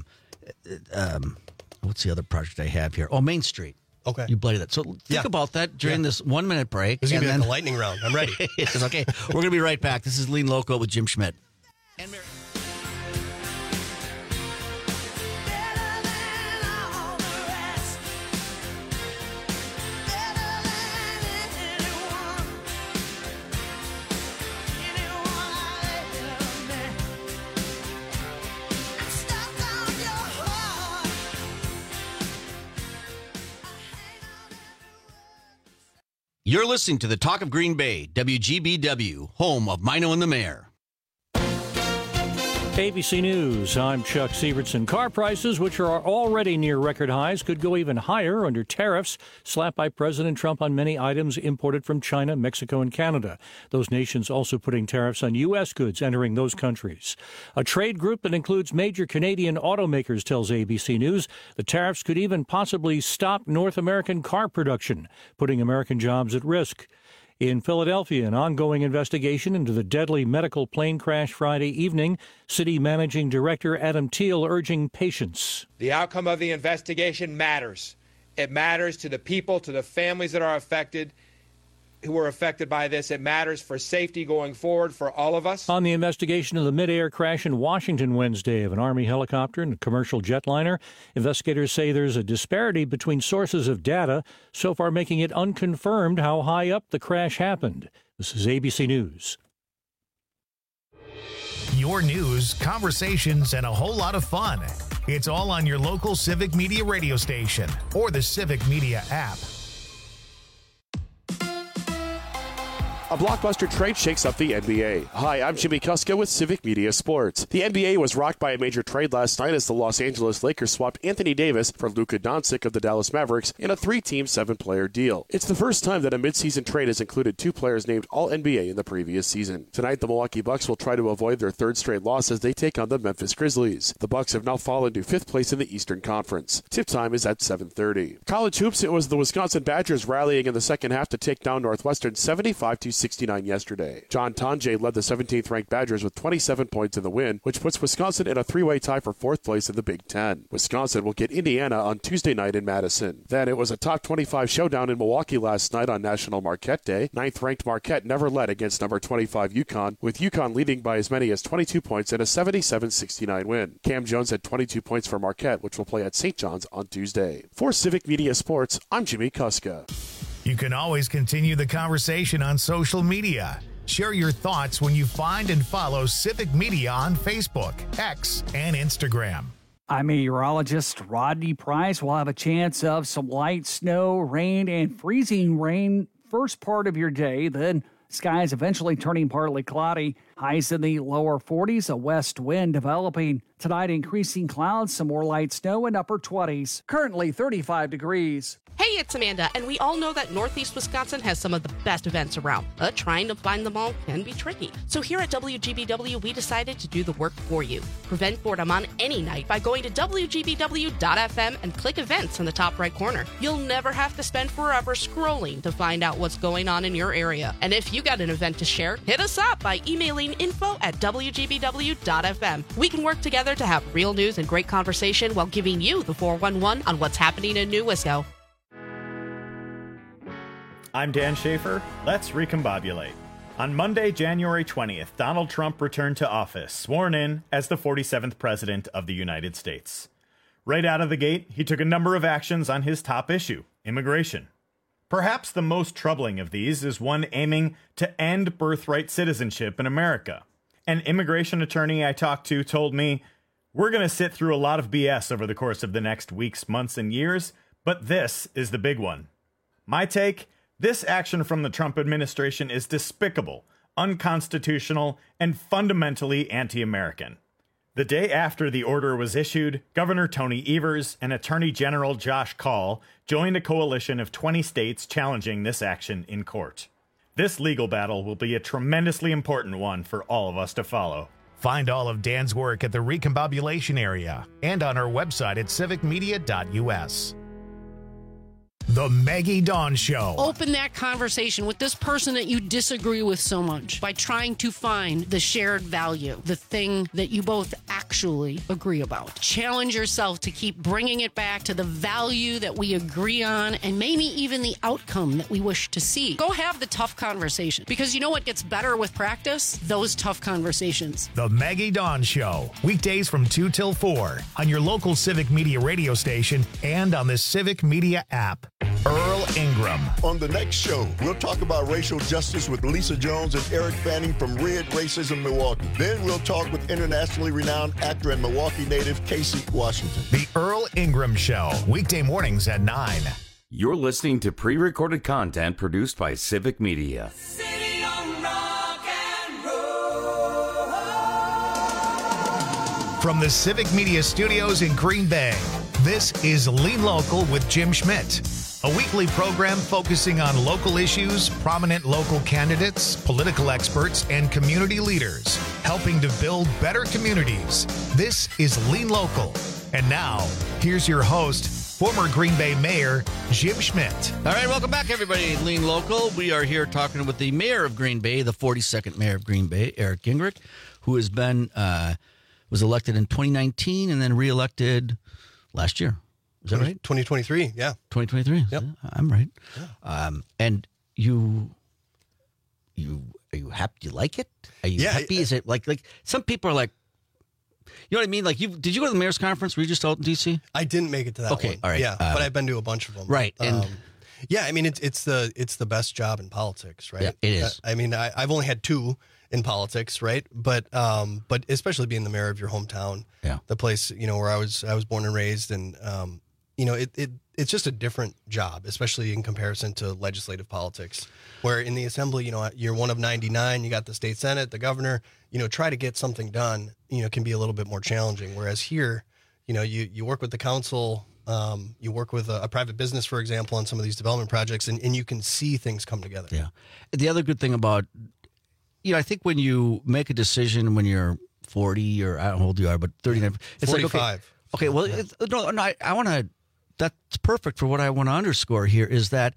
um, what's the other project I have here? Oh, Main Street. Okay. You blighted that. So think Yeah. about that during Yeah. this one minute break. It's going to be and like then- a lightning round. I'm ready. It's okay. We're going to be right back. This is Lean Local with Jim Schmidt. And Mary. You're listening to the Talk of Green Bay, W G B W, home of Mino and the Mayor. A B C News, I'm Chuck Sievertson. Car prices, which are already near record highs, could go even higher under tariffs slapped by President Trump on many items imported from China, Mexico, and Canada. Those nations also putting tariffs on U S goods entering those countries. A trade group that includes major Canadian automakers tells A B C News the tariffs could even possibly stop North American car production, putting American jobs at risk. In Philadelphia, an ongoing investigation into the deadly medical plane crash Friday evening. City Managing Director Adam Thiel urging patience. The outcome of the investigation matters. It matters to the people, to the families that are affected, who were affected by this. It matters for safety going forward for all of us. On the investigation of the mid-air crash in Washington Wednesday of an Army helicopter and a commercial jetliner, investigators say there's a disparity between sources of data, so far making it unconfirmed how high up the crash happened. This is A B C News. Your news, conversations, and a whole lot of fun. It's all on your local Civic Media radio station or the Civic Media app. A blockbuster trade shakes up the N B A. Hi, I'm Jimmy Kuska with Civic Media Sports. The N B A was rocked by a major trade last night as the Los Angeles Lakers swapped Anthony Davis for Luka Doncic of the Dallas Mavericks in a three-team, seven-player deal. It's the first time that a midseason trade has included two players named All N B A in the previous season. Tonight, the Milwaukee Bucks will try to avoid their third straight loss as they take on the Memphis Grizzlies. The Bucks have now fallen to fifth place in the Eastern Conference. Tip time is at seven thirty. College hoops, it was the Wisconsin Badgers rallying in the second half to take down Northwestern seventy-five to sixty-nine yesterday. John Tonje led the seventeenth-ranked Badgers with twenty-seven points in the win, which puts Wisconsin in a three-way tie for fourth place in the Big Ten. Wisconsin will get Indiana on Tuesday night in Madison. Then it was a top twenty-five showdown in Milwaukee last night on National Marquette Day. Ninth-ranked Marquette never led against number twenty-five UConn, with UConn leading by as many as twenty-two points in a seventy-seven sixty-nine win. Cam Jones had twenty-two points for Marquette, which will play at Saint John's on Tuesday. For Civic Media Sports, I'm Jimmy Kuska. You can always continue the conversation on social media. Share your thoughts when you find and follow Civic Media on Facebook, X, and Instagram. I'm meteorologist Rodney Price. We'll have a chance of some light snow, rain, and freezing rain first part of your day. Then skies eventually turning partly cloudy. Highs in the lower forties, a west wind developing. Tonight, increasing clouds, some more light snow, and upper twenties. Currently thirty-five degrees. Hey, it's Amanda, and we all know that Northeast Wisconsin has some of the best events around, but trying to find them all can be tricky. So here at W G B W, we decided to do the work for you. Prevent boredom on any night by going to W G B W dot F M and click events in the top right corner. You'll never have to spend forever scrolling to find out what's going on in your area. And if you got an event to share, hit us up by emailing info at W G B W dot F M. We can work together to have real news and great conversation while giving you the four one one on what's happening in New Wisco. I'm Dan Schaefer. Let's recombobulate. On Monday, January twentieth, Donald Trump returned to office, sworn in as the forty-seventh President of the United States. Right out of the gate, he took a number of actions on his top issue, immigration. Perhaps the most troubling of these is one aiming to end birthright citizenship in America. An immigration attorney I talked to told me, "We're going to sit through a lot of B S over the course of the next weeks, months, and years, but this is the big one." My take? This action from the Trump administration is despicable, unconstitutional, and fundamentally anti-American. The day after the order was issued, Governor Tony Evers and Attorney General Josh Kaul joined a coalition of twenty states challenging this action in court. This legal battle will be a tremendously important one for all of us to follow. Find all of Dan's work at the Recombobulation area and on our website at civic media dot U S. The Maggie Dawn Show. Open that conversation with this person that you disagree with so much by trying to find the shared value, the thing that you both actually agree about. Challenge yourself to keep bringing it back to the value that we agree on and maybe even the outcome that we wish to see. Go have the tough conversation, because you know what gets better with practice? Those tough conversations. The Maggie Dawn Show. Weekdays from two till four on your local Civic Media radio station and on the Civic Media app. Earl Ingram. On the next show, we'll talk about racial justice with Lisa Jones and Eric Fanning from Red Racism Milwaukee. Then we'll talk with internationally renowned actor and Milwaukee native Casey Washington. The Earl Ingram Show. Weekday mornings at nine. You're listening to pre-recorded content produced by Civic Media. From the Civic Media Studios in Green Bay, this is Lean Local with Jim Schmidt, a weekly program focusing on local issues, prominent local candidates, political experts, and community leaders, helping to build better communities. This is Lean Local. And now, here's your host, former Green Bay Mayor, Jim Schmidt. All right, welcome back, everybody. Lean Local. We are here talking with the mayor of Green Bay, the forty-second mayor of Green Bay, Eric Gingrich, who has been uh, was elected in twenty nineteen and then reelected last year. Is that right? twenty twenty-three, yeah. twenty twenty-three. Yep. I'm right. Yeah. Um, and you, you are you happy? Do you like it? Are you Yeah, happy? I- Is it like like some people are like, you know what I mean? Like you did you go to the mayor's conference? Were you just out in D C? I didn't make it to that Okay, one. all right. Yeah, Um, but I've been to a bunch of them. Right, and- Um, yeah, I mean, it's it's the it's the best job in politics, right? Yeah, it is. I, I mean, I, I've only had two in politics, right? But um, but especially being the mayor of your hometown, yeah, the place you know where I was I was born and raised, and um, you know, it, it it's just a different job, especially in comparison to legislative politics, where in the assembly, you know, you're one of ninety-nine, you got the state senate, the governor, you know, try to get something done, you know, can be a little bit more challenging. Whereas here, you know, you, you work with the council, um, you work with a, a private business, for example, on some of these development projects, and, and you can see things come together. Yeah. The other good thing about, you know, I think when you make a decision when you're forty or I don't know how old you are, but thirty-nine, it's forty-five. like, okay, okay well, it's, no, no, I, I want to, that's perfect for what I want to underscore here is that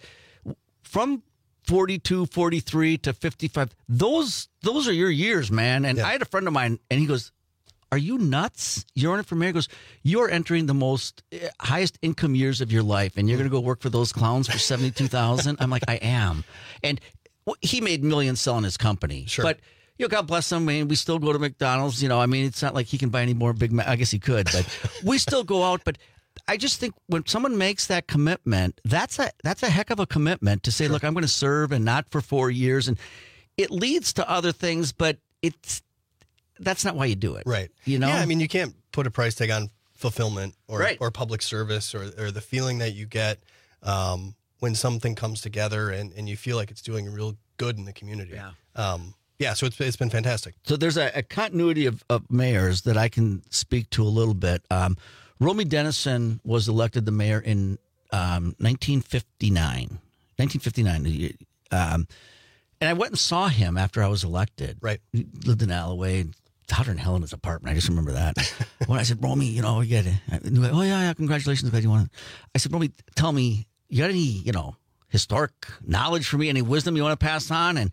from forty-two, forty-three to fifty-five, those, those are your years, man. And Yeah. I had a friend of mine and he goes, are you nuts? You're running for mayor? He goes, you're entering the most uh, highest income years of your life, and you're going to go work for those clowns for seventy-two thousand. I'm like, I am. And well, he made millions selling his company. Sure. But, you know, God bless him. I mean, we still go to McDonald's. You know, I mean, it's not like he can buy any more Big Mac. I guess he could, but we still go out. But I just think when someone makes that commitment, that's a that's a heck of a commitment to say, Sure. look, I'm going to serve and not for four years. And it leads to other things, but it's that's not why you do it. Right. You know? Yeah, I mean, you can't put a price tag on fulfillment or, Right. or public service or, or the feeling that you get um, when something comes together and, and you feel like it's doing real good in the community. Yeah. Um, yeah, so it's, it's been fantastic. So there's a, a continuity of, of mayors that I can speak to a little bit. Um, Romy Dennison was elected the mayor in um, nineteen fifty-nine. nineteen fifty-nine. Um, and I went and saw him after I was elected. Right. He lived in Alloway. Out in Helena's apartment. I just remember that. When I said, Romy, you know, you got it. Oh, yeah, yeah, congratulations. Glad you won. I said, Romy, tell me, you got any, you know, historic knowledge for me, any wisdom you want to pass on? And,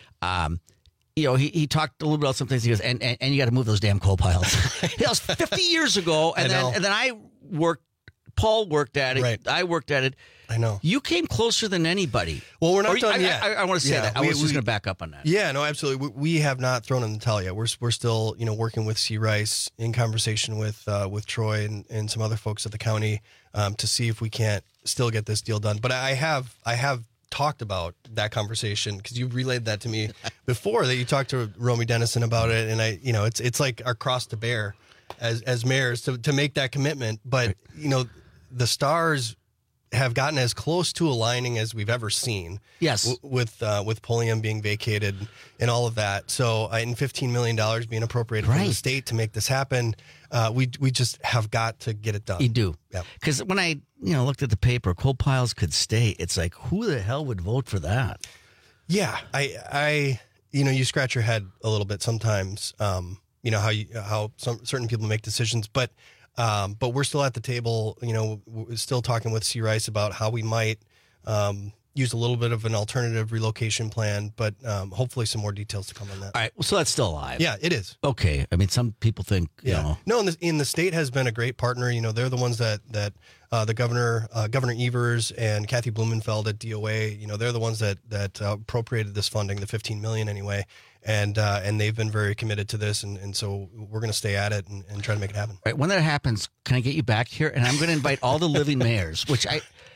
um, you know, he, he talked a little bit about some things. He goes, and, and, and you got to move those damn coal piles. That was fifty years ago. And I then know. and then I worked, Paul worked at it. Right. I worked at it. I know. You came closer than anybody. Well, we're not Or- done I, yet. I, I, want to say Yeah, that. I we- was just we- going to back up on that. Yeah, no, absolutely. We, we have not thrown in the towel yet. We're we're still, you know, working with C. Rice in conversation with uh, with Troy and, and some other folks at the county um, to see if we can't still get this deal done. But I have I have talked about that conversation because you relayed that to me before that you talked to Romy Dennison about it, and I, you know, it's it's like our cross to bear as as mayors to to make that commitment. But you know, the stars have gotten as close to aligning as we've ever seen. Yes. W- with uh, with Pulliam being vacated and all of that. So, uh, and fifteen million dollars being appropriated from the Right. state to make this happen, uh, we we just have got to get it done. You do. Yep. Because when I, you know, looked at the paper, coal piles could stay. It's like, who the hell would vote for that? Yeah, I, I, you know, you scratch your head a little bit sometimes. Um, you know how you how some certain people make decisions, but um, but we're still at the table. You know, we're still talking with C. Rice about how we might um, use a little bit of an alternative relocation plan, but um, hopefully some more details to come on that. All right. Well, so that's still alive. Yeah, it is. Okay. I mean, some people think, you Yeah. know. No, and the, and the state has been a great partner. You know, they're the ones that that uh, the governor, uh, Governor Evers, and Kathy Blumenfeld at D O A. You know, they're the ones that that uh, appropriated this funding, the fifteen million anyway, and uh, and they've been very committed to this, and, and so we're going to stay at it and, and try to make it happen. Right, when that happens, can I get you back here? And I'm going to invite all the living mayors, which I,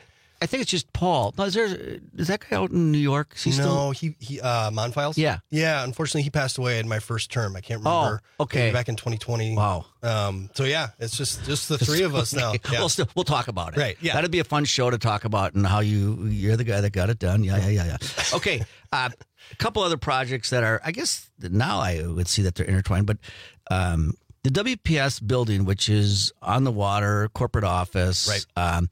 I think it's just Paul. No, is there is that guy out in New York? Is he no, still? he he uh, Monfiles. Yeah, yeah. Unfortunately, he passed away in my first term. I can't remember. Oh, okay. Back in twenty twenty. Wow. Um. So yeah, it's just just the three of us now. Yeah. We'll still we'll talk about it. Right. Yeah. That'd be a fun show to talk about and how you you're the guy that got it done. Yeah. Yeah. Yeah. Yeah. Okay. Uh, a couple other projects that are, I guess now I would see that they're intertwined, but um, the W P S building, which is on the water, corporate office, right. um,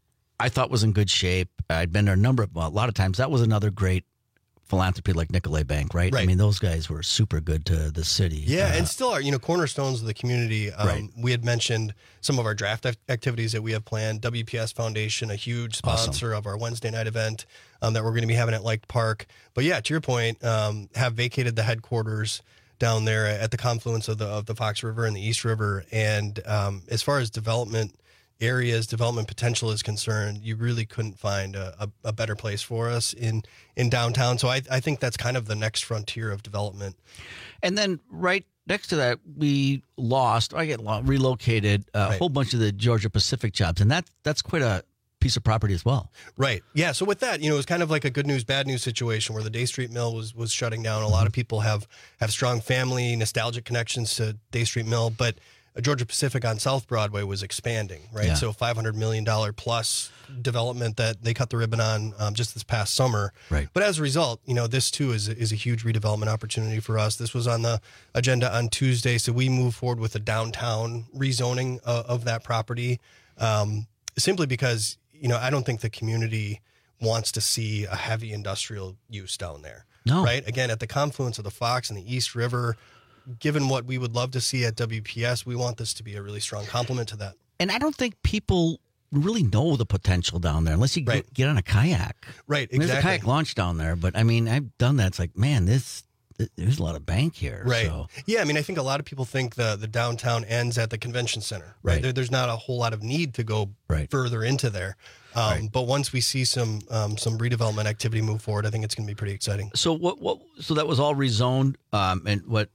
I thought was in good shape. I'd been there a number of, well, a lot of times. That was another great philanthropy like Nicolet Bank, right? Right. I mean, those guys were super good to the city. Yeah, uh, and still are, you know, cornerstones of the community. Um, Right. We had mentioned some of our draft ac- activities that we have planned. W P S Foundation, a huge sponsor of our Wednesday night event um, that we're going to be having at Lake Park. But yeah, to your point, um, have vacated the headquarters down there at the confluence of the of the Fox River and the East River. And um, as far as development areas, development potential is concerned, you really couldn't find a, a, a better place for us in, in downtown. So I, I think that's kind of the next frontier of development. And then right next to that, we lost, I get lo- relocated a Right. whole bunch of the Georgia Pacific jobs. And that that's quite a piece of property as well. Right. Yeah. So with that, you know, it was kind of like a good news, bad news situation where the Day Street Mill was was shutting down. A lot of people have have strong family, nostalgic connections to Day Street Mill, but Georgia Pacific on South Broadway was expanding, right? Yeah. So five hundred million dollars plus development that they cut the ribbon on um, just this past summer. Right. But as a result, you know, this too is, is a huge redevelopment opportunity for us. This was on the agenda on Tuesday. So we move forward with the downtown rezoning uh, of that property um, simply because, you know, I don't think the community wants to see a heavy industrial use down there. No. Right. Again, at the confluence of the Fox and the East River, given what we would love to see at W P S, we want this to be a really strong complement to that. And I don't think people really know the potential down there unless you Right. get, get on a kayak. Right, There's a exactly. kayak launch down there, but I mean, I've done that. It's like, man, this, th- there's a lot of bank here. Right. So. Yeah. I mean, I think a lot of people think the, the downtown ends at the convention center. Right. Right. There, there's not a whole lot of need to go Right. further into there. Um, Right. But once we see some um, some redevelopment activity move forward, I think it's going to be pretty exciting. So what, what, so that was all rezoned. Um, and what,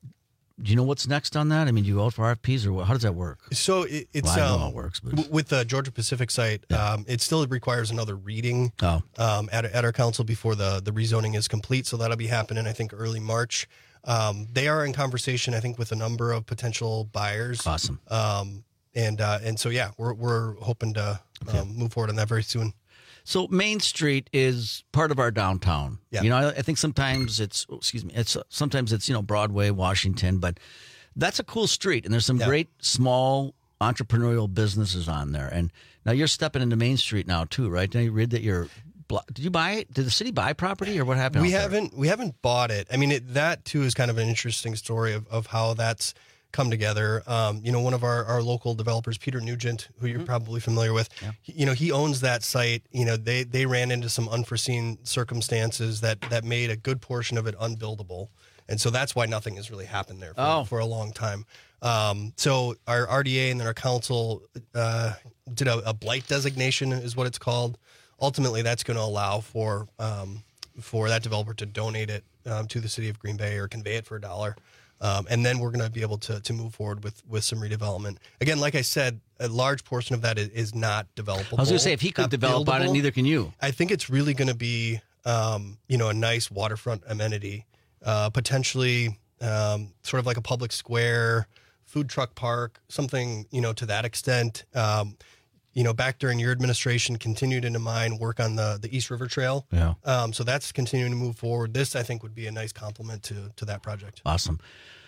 do you know what's next on that? I mean, do you go out for R F Ps or what, how does that work? So it, it's Well, I know um, how it works, but- w- with the Georgia Pacific site, um, it still requires another reading Oh. um, at, at our council before the, the rezoning is complete. So that'll be happening, I think, early March. Um, they are in conversation, I think, with a number of potential buyers. Awesome. Um, and uh, and so yeah, we're we're hoping to um, move forward on that very soon. So Main Street is part of our downtown. Yeah. You know, I, I think sometimes it's, oh, excuse me, it's sometimes it's, you know, Broadway, Washington, but that's a cool street. And there's some Yeah. great small entrepreneurial businesses on there. And now you're stepping into Main Street now too, right? Did you read that you're, blo- did you buy it? Did the city buy property or what happened? We out there? haven't we haven't bought it. I mean, it, that too is kind of an interesting story of, of how that's come together. Um, you know, one of our, our local developers, Peter Nugent, who you're probably familiar with, he- you know, he owns that site. You know, they they ran into some unforeseen circumstances that that made a good portion of it unbuildable. And so that's why nothing has really happened there for, Oh. for a long time. Um, so our R D A and then our council uh, did a, a blight designation is what it's called. Ultimately, that's going to allow for um, for that developer to donate it um, to the city of Green Bay or convey it for a dollar. Um, and then we're going to be able to to move forward with with some redevelopment. Again, like I said, a large portion of that is, is not developable. I was going to say, if he could not develop on it, buildable. neither can you. I think it's really going to be, um, you know, a nice waterfront amenity, uh, potentially um, sort of like a public square, food truck park, something, you know, to that extent. Um, you know, back during your administration, continued into mine work on the the East River Trail. Yeah. Um, so that's continuing to move forward. This, I think, would be a nice complement to to that project. Awesome.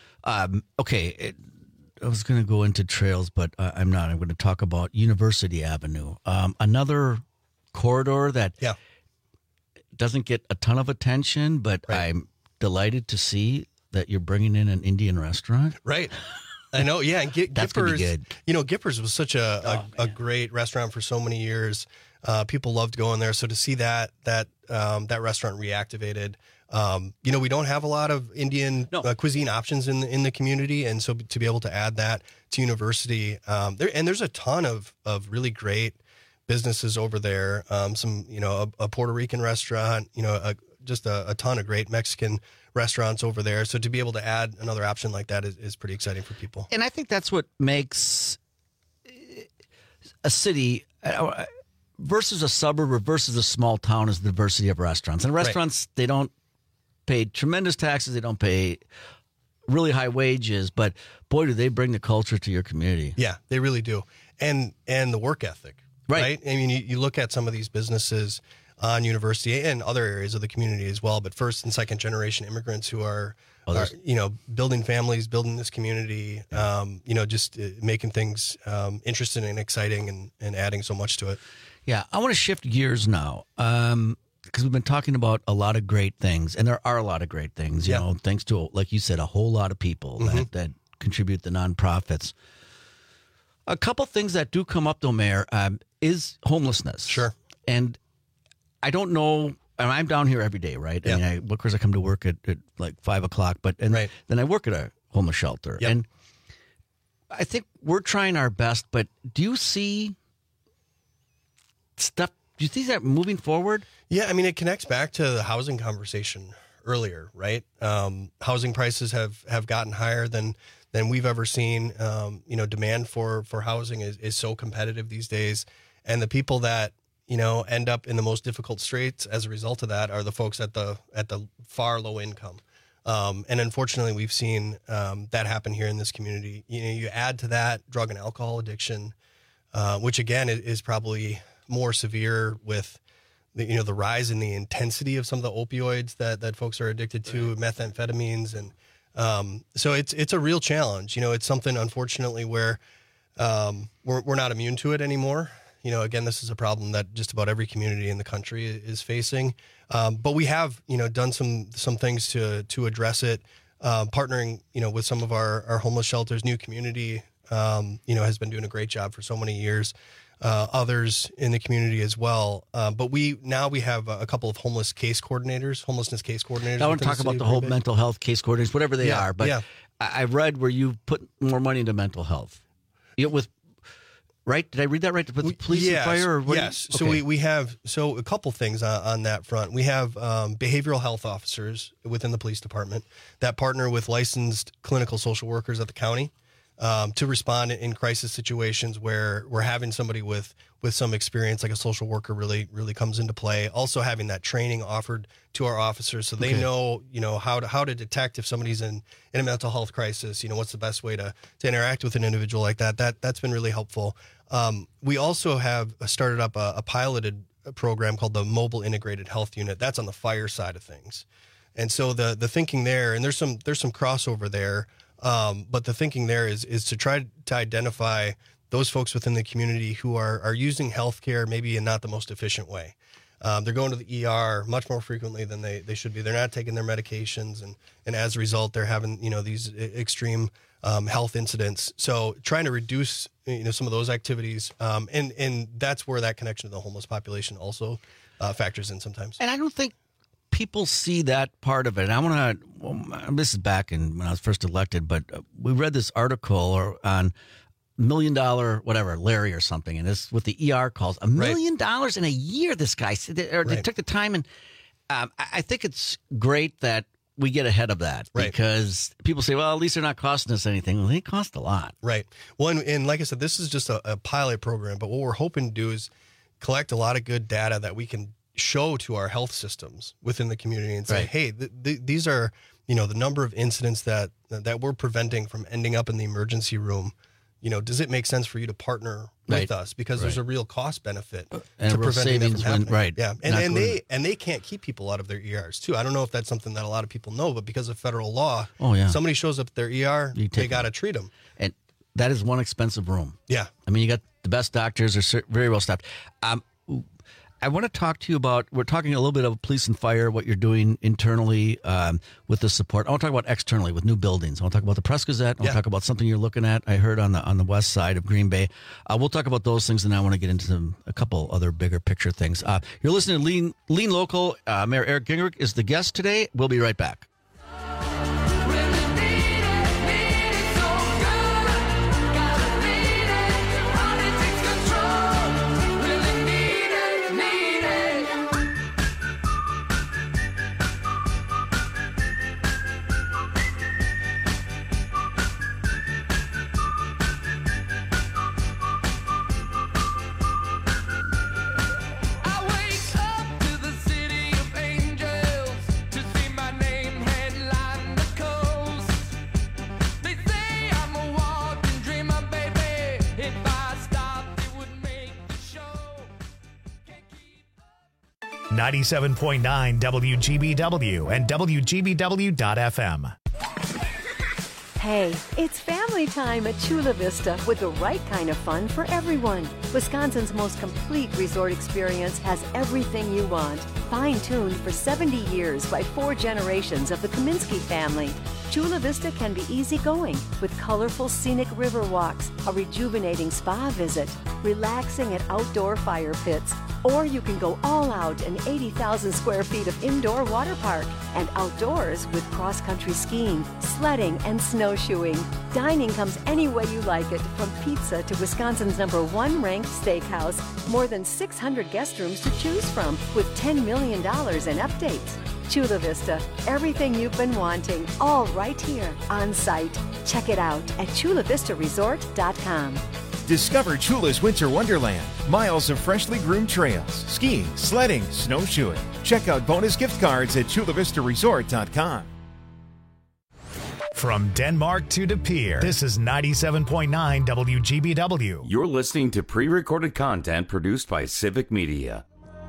Um, okay. It, I was going to go into trails, but uh, I'm not. I'm going to talk about University Avenue, um, another corridor that yeah. doesn't get a ton of attention, but I'm delighted to see that you're bringing in an Indian restaurant. Right. I know. Yeah. And G- That's gonna Gippers, be good. you know, Gippers was such a, Oh, a, a great restaurant for so many years. Uh, people loved going there. So to see that, that, um, that restaurant reactivated, um, you know, we don't have a lot of Indian uh, cuisine options in the, in the community. And so to be able to add that to University, um, there, and there's a ton of, of really great businesses over there. Um, some, you know, a, a Puerto Rican restaurant, you know, a, just a, a ton of great Mexican restaurants over there. So to be able to add another option like that is, is pretty exciting for people. And I think that's what makes a city, versus a suburb or versus a small town is the diversity of restaurants. And restaurants, right. they don't pay tremendous taxes. They don't pay really high wages, but boy, do they bring the culture to your community. Yeah, they really do. And and the work ethic, right? right? I mean, you, you look at some of these businesses on University and other areas of the community as well, but first and second generation immigrants who are, oh, are you know, building families, building this community, yeah. um, you know, just uh, making things um, interesting and exciting and, and adding so much to it. Yeah, I want to shift gears now because um, we've been talking about a lot of great things, and there are a lot of great things, you yeah. know, thanks to, like you said, a whole lot of people mm-hmm. that, that contribute to nonprofits. A couple things that do come up, though, Mayor, um, is homelessness. Sure. And I don't know, and I'm down here every day, right? Yeah. I mean, I, of course, I come to work at, at like five o'clock, but and right. then I work at a homeless shelter. Yep. And I think we're trying our best, but do you see stuff, do you see that moving forward? Yeah, I mean, it connects back to the housing conversation earlier, right? Um, housing prices have, have gotten higher than than we've ever seen. Um, you know, demand for, for housing is, is so competitive these days. And the people that, you know, end up in the most difficult straits as a result of that are the folks at the at the far low income. Um, and unfortunately, we've seen um, that happen here in this community. You know, you add to that drug and alcohol addiction, uh, which again is, is probably more severe with the, you know, the rise in the intensity of some of the opioids that, that folks are addicted to, right. methamphetamines. And um, so it's it's a real challenge. You know, it's something, unfortunately, where um, we're, we're not immune to it anymore. You know, again, this is a problem that just about every community in the country is facing. Um, but we have, you know, done some some things to to address it, uh, partnering, you know, with some of our, our homeless shelters. New Community, um, you know, has been doing a great job for so many years. Uh, others in the community as well. Uh, but we now we have a couple of homeless case coordinators, homelessness case coordinators. I want to talk about the whole mental health case coordinators, whatever they yeah, are. But yeah. I, I read where you put more money into mental health. You know, with right? Did I read that right? With the police yes, and fire? Or what yes. You, okay. So we, we have so a couple things on, on that front. We have um, behavioral health officers within the police department that partner with licensed clinical social workers at the county um, to respond in crisis situations where we're having somebody with with some experience, like a social worker, really really comes into play. Also having that training offered to our officers so they Okay. know, you know, how to how to detect if somebody's in, in a mental health crisis. You know, what's the best way to to interact with an individual like that. That that's been really helpful. Um, we also have started up a, a piloted program called the Mobile Integrated Health Unit. That's on the fire side of things. And so the the thinking there, and there's some there's some crossover there, um, but the thinking there is is to try to identify those folks within the community who are are using healthcare maybe in not the most efficient way. Um, they're going to the E R much more frequently than they, they should be. They're not taking their medications, and, and as a result, they're having, you know, these extreme um, health incidents. So trying to reduce, you know, some of those activities, um, and and that's where that connection to the homeless population also uh, factors in sometimes. And I don't think people see that part of it. And I want to, well, this is back in when I was first elected, but we read this article or on million dollar whatever Larry or something, and this with the E R calls a million dollars in a year. This guy said, or they Right. took the time, and um, I I think it's great that we get ahead of that Right. because people say, well, at least they're not costing us anything. Well, they cost a lot. Right. Well, and, and like I said, this is just a, a pilot program, but what we're hoping to do is collect a lot of good data that we can show to our health systems within the community and say, Right. hey, th- th- these are, you know, the number of incidents that that we're preventing from ending up in the emergency room. You know, does it make sense for you to partner with Right. us? Because there's Right. a real cost benefit And to a real preventing that from savings when- happening. right. Yeah, and Not and going they to- and they can't keep people out of their E Rs too. I don't know if that's something that a lot of people know, but because of federal law, Oh, yeah. somebody shows up at their E R, You they take got to treat them. And that is one expensive room. Yeah. I mean, you got the best doctors, are cer- very well staffed. Um, I want to talk to you about, we're talking a little bit of police and fire, what you're doing internally um, with the support. I want to talk about externally with new buildings. I want to talk about the Press Gazette. I want Yeah. to talk about something you're looking at. I heard on the on the west side of Green Bay. Uh, we'll talk about those things, and I want to get into some, a couple other bigger picture things. Uh, you're listening to Lean, Lean Local. Uh, Mayor Eric Gingrich is the guest today. We'll be right back. ninety-seven point nine W G B W and W G B W dot F M. Hey, it's family time at Chula Vista with the right kind of fun for everyone. Wisconsin's most complete resort experience has everything you want. Fine-tuned for seventy years by four generations of the Kaminsky family. Chula Vista can be easygoing with colorful scenic river walks, a rejuvenating spa visit, relaxing at outdoor fire pits, or you can go all out in eighty thousand square feet of indoor water park and outdoors with cross-country skiing, sledding, and snowshoeing. Dining comes any way you like it, from pizza to Wisconsin's number one ranked steakhouse. More than six hundred guest rooms to choose from with ten million dollars in updates. Chula Vista, everything you've been wanting, all right here on site. Check it out at chula vista resort dot com. Discover Chula's Winter Wonderland. Miles of freshly groomed trails, skiing, sledding, snowshoeing. Check out bonus gift cards at chula vista resort dot com. From Denmark to De Pere, this is ninety-seven point nine W G B W. You're listening to pre-recorded content produced by Civic Media.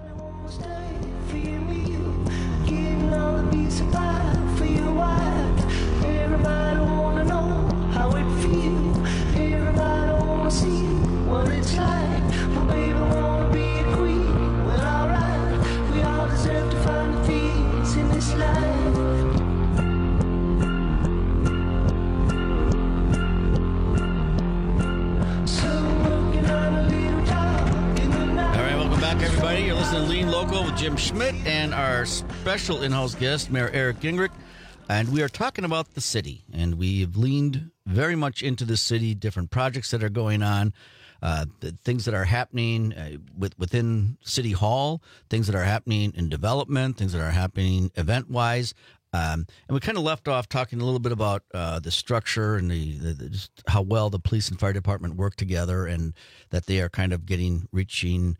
Everybody, you're listening to Lean Local with Jim Schmidt and our special in-house guest, Mayor Eric Gingrich, and we are talking about the city, and we've leaned very much into the city, different projects that are going on, uh, the things that are happening uh, with, within City Hall, things that are happening in development, things that are happening event-wise, um, and we kind of left off talking a little bit about uh, the structure and the, the, the just how well the police and fire department work together, and that they are kind of getting reaching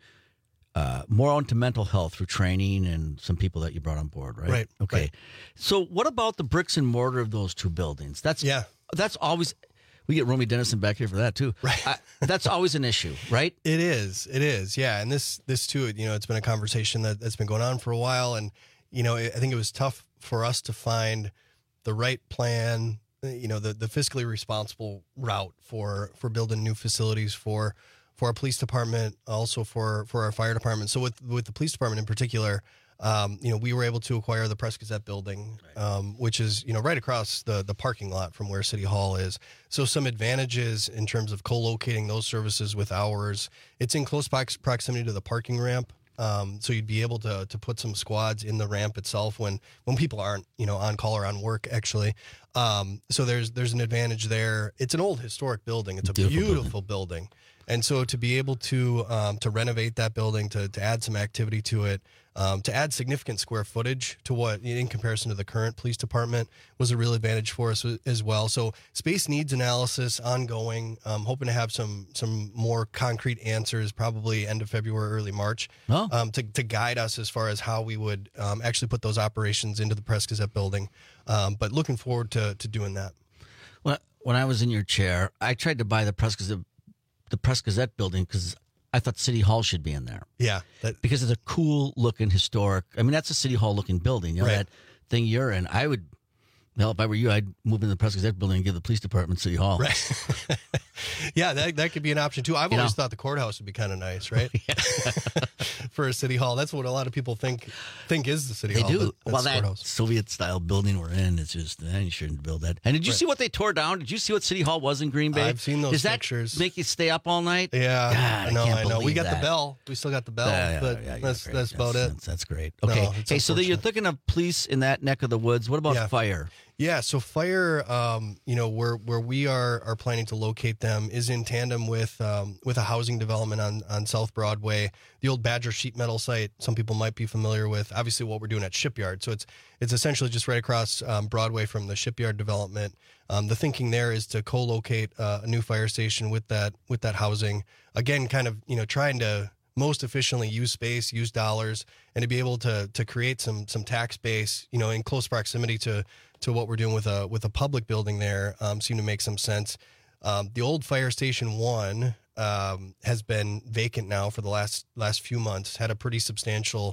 Uh, more onto mental health through training and some people that you brought on board, right? Right. Okay. Right. So what about the bricks and mortar of those two buildings? That's yeah. That's always, we get Romy Dennison back here for that too. Right. Uh, that's always an issue, right? It is. It is. Yeah. And this, this too, you know, it's been a conversation that, that's been going on for a while. And, you know, I think it was tough for us to find the right plan, you know, the, the fiscally responsible route for, for building new facilities for, for our police department, also for, for our fire department. So with, with the police department in particular, um, you know, we were able to acquire the Press Gazette building, um, which is, you know, right across the, the parking lot from where City Hall is. So some advantages in terms of co-locating those services with ours. It's in close proximity to the parking ramp. Um, so you'd be able to to put some squads in the ramp itself when, when people aren't, you know, on call or on work, actually. Um, so there's there's an advantage there. It's an old historic building. It's a beautiful, beautiful building. building. And so to be able to um, to renovate that building, to, to add some activity to it, um, to add significant square footage to what, in comparison to the current police department, was a real advantage for us as well. So space needs analysis ongoing. Um, hoping to have some some more concrete answers probably end of February, early March, oh. um, to, to guide us as far as how we would um, actually put those operations into the Press Gazette building. Um, but looking forward to, to doing that. Well, when I was in your chair, I tried to buy the Press Gazette the Press Gazette building because I thought City Hall should be in there. Yeah. That, because it's a cool looking historic. I mean, that's a City Hall looking building. You know, right. that thing you're in. I would, well, if I were you, I'd move into the Press Gazette building and give the police department City Hall. Right. Yeah, that that could be an option too. I've you always know? thought the courthouse would be kind of nice, right? For a city hall. That's what a lot of people think think is the city they hall. do. That, well, the that courthouse. Soviet style building we're in, it's just, eh, you shouldn't build that. And did you Right. see what they tore down? Did you see what City Hall was in Green Bay? I've seen those Does pictures. that make you stay up all night? Yeah, God, I know, can't I know. We believe got that. the bell. We still got the bell, Yeah, yeah, but yeah, yeah, that's great. that's about it. That's, that's great. No, Okay. it's hey, so that you're unfortunate. thinking of police in that neck of the woods. What about Yeah. fire? Yeah, so fire, um, you know, where where we are are planning to locate them is in tandem with um, with a housing development on, on South Broadway, the old Badger sheet metal site. Some people might be familiar with. Obviously, what we're doing at Shipyard. So it's it's essentially just right across um, Broadway from the Shipyard development. Um, the thinking there is to co-locate uh, a new fire station with that with that housing. Again, kind of you know trying to most efficiently use space, use dollars, and to be able to to create some some tax base, you know, in close proximity to to what we're doing with a with a public building there, um, seem to make some sense. Um, the old fire station one um, has been vacant now for the last last few months. Had a pretty substantial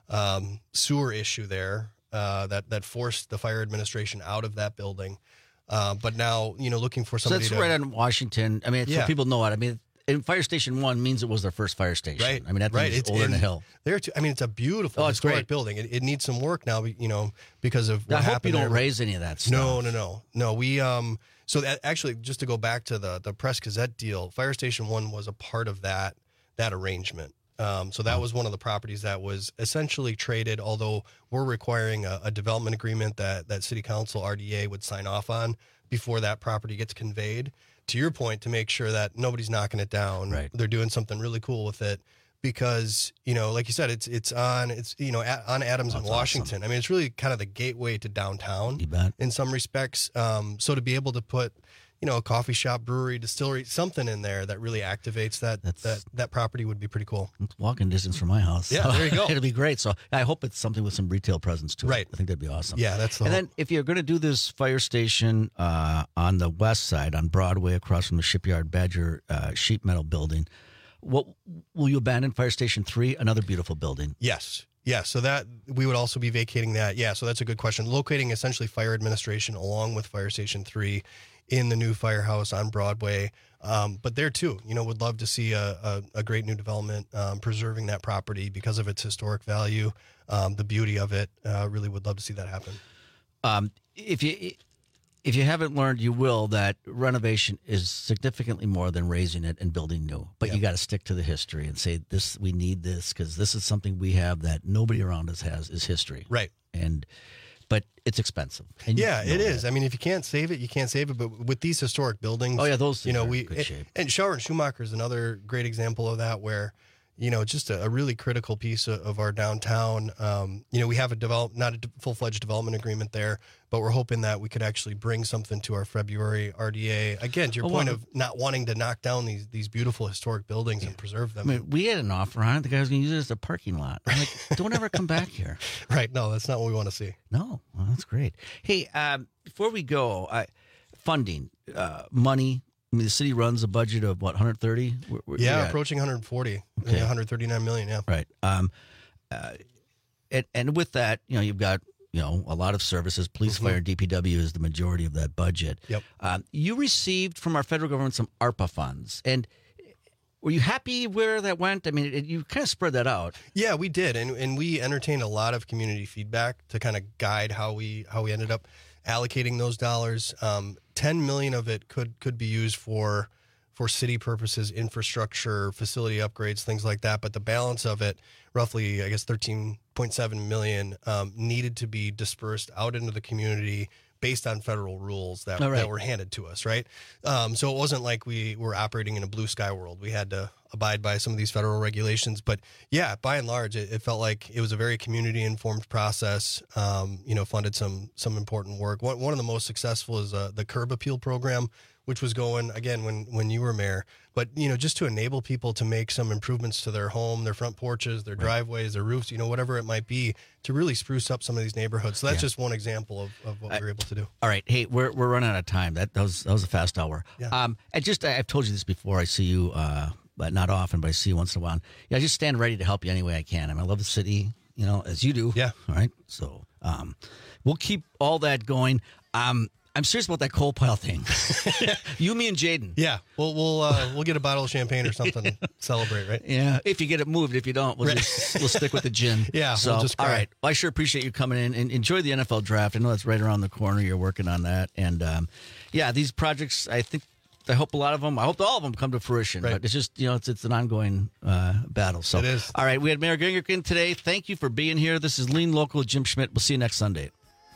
um, sewer issue there uh, that that forced the fire administration out of that building. Uh, but now, you know, looking for somebody. So it's to, right on Washington. I mean, it's Yeah. so people know it. I mean, and Fire Station One means it was their first fire station. Right. I mean, that right. thing's older than the hill. There, too, I mean, it's a beautiful Oh, it's historic great. building. It, it needs some work now, you know, because of what I hope you happened don't there. raise any of that stuff. No, no, no, no. We um. So that actually, just to go back to the the Press Gazette deal, Fire Station One was a part of that that arrangement. Um, so that was one of the properties that was essentially traded. Although we're requiring a, a development agreement that that City Council R D A would sign off on before that property gets conveyed. To your point, to make sure that nobody's knocking it down. Right. They're doing something really cool with it. Because, you know, like you said, it's it's on it's you know at, on Adams and Washington. awesome. I mean, it's really kind of the gateway to downtown You bet. in some respects. Um, so to be able to put, you know, a coffee shop, brewery, distillery, something in there that really activates that that that property would be pretty cool. It's walking distance from my house. Yeah, So there you go. It'll be great. So I hope it's something with some retail presence too. Right. I think that'd be awesome. Yeah, that's the And hope. then if you're going to do this fire station uh, on the west side, on Broadway, across from the Shipyard Badger uh, sheet metal building, what will you abandon Fire Station Three? Another beautiful building. Yes. Yeah, so that we would also be vacating that. Yeah, so that's a good question. Locating essentially fire administration along with Fire Station three in the new firehouse on Broadway. Um, but there too, you know, would love to see a, a, a great new development um, preserving that property because of its historic value, um, the beauty of it. Uh, really would love to see that happen. Um, if you if you haven't learned, you will, that renovation is significantly more than raising it and building new. But Yeah. you got to stick to the history and say this. We need this because this is something we have that nobody around us has is history. Right. And but it's expensive. And you Yeah, know it is. that. I mean, if you can't save it, you can't save it. But with these historic buildings, Oh, yeah, those you things know, are in we good and, shape. and Schauer and Schumacher is another great example of that, where you know, just a, a really critical piece of, of our downtown. Um, you know, we have a develop not a full fledged development agreement there, but we're hoping that we could actually bring something to our February R D A. Again, to your Oh, point well, of not wanting to knock down these these beautiful historic buildings and preserve I them. mean, we had an offer on it. The guy was going to use it as a parking lot. I'm like, don't ever come back here. Right? No, that's not what we want to see. No, well, that's great. Hey, um, before we go, I, funding, uh, money. I mean, the city runs a budget of what, one hundred thirty? We're, we're, Yeah, we're at- approaching one hundred forty, Okay. yeah, one hundred thirty-nine million. Yeah, Right. Um, uh, and, and with that, you know, you've got, you know, a lot of services. Police, Mhm. fire, D P W is the majority of that budget. Yep. Um, you received from our federal government some ARPA funds. And were you happy where that went? I mean, it, you kind of spread that out. Yeah, we did, and and we entertained a lot of community feedback to kind of guide how we how we ended up allocating those dollars. Um, Ten million of it could could be used for for city purposes, infrastructure, facility upgrades, things like that. But the balance of it, roughly, I guess, thirteen point seven million, um, needed to be dispersed out into the community based on federal rules that, All right. that were handed to us, right? Um, so it wasn't like we were operating in a blue sky world. We had to abide by some of these federal regulations. But yeah, by and large, it, it felt like it was a very community-informed process, um, you know, funded some some important work. One, one of the most successful is uh, the curb appeal program, which was going, again, when, when you were mayor. But, you know, just to enable people to make some improvements to their home, their front porches, their driveways, their roofs, you know, whatever it might be, to really spruce up some of these neighborhoods. So that's Yeah. just one example of, of what we were able to do. All right. Hey, we're we're running out of time. That, that was that was a fast hour. Yeah. Um, I just I, I've told you this before. I see you, uh, but not often. But I see you once in a while. Yeah, I just stand ready to help you any way I can. I mean, I love the city, you know, as you do. Yeah. All right. So um, we'll keep all that going. Um, I'm serious about that coal pile thing. You, me, and Jaden. Yeah, we'll we'll uh, we'll get a bottle of champagne or something to celebrate, right? Yeah, if you get it moved. If you don't, we'll Right. just we'll stick with the gin. Yeah, So we'll just all cry. right. Well, I sure appreciate you coming in and enjoy the N F L draft. I know that's right around the corner. You're working on that, and um, yeah, these projects. I think I hope a lot of them. I hope all of them come to fruition. Right. But it's just you know it's it's an ongoing uh, battle. So It is. All right, we had Mayor Gingerkin today. Thank you for being here. This is Lean Local. Jim Schmidt. We'll see you next Sunday.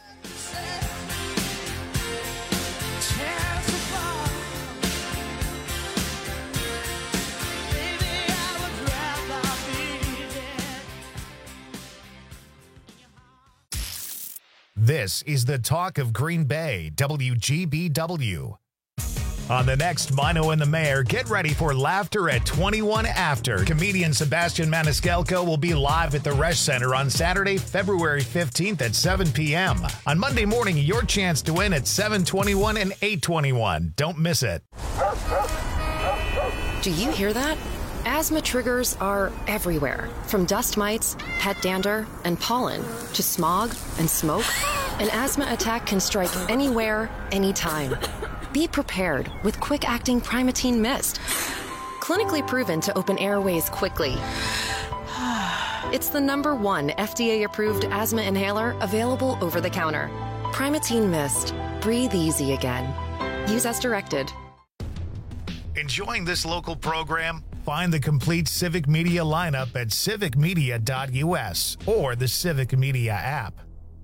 This is the talk of Green Bay, W G B W. On the next Mino and the Mayor, get ready for laughter at twenty-one after. Comedian Sebastian Maniscalco will be live at the Resch Center on Saturday, February fifteenth at seven p.m. On Monday morning, your chance to win at seven twenty-one and eight twenty-one. Don't miss it. Do you hear that? Asthma triggers are everywhere, from dust mites, pet dander, and pollen, to smog and smoke. An asthma attack can strike anywhere, anytime. Be prepared with quick-acting Primatene Mist. Clinically proven to open airways quickly. It's the number one F D A-approved asthma inhaler available over the counter. Primatene Mist. Breathe easy again. Use as directed. Enjoying this local program? Find the complete Civic Media lineup at civic media dot U S or the Civic Media app.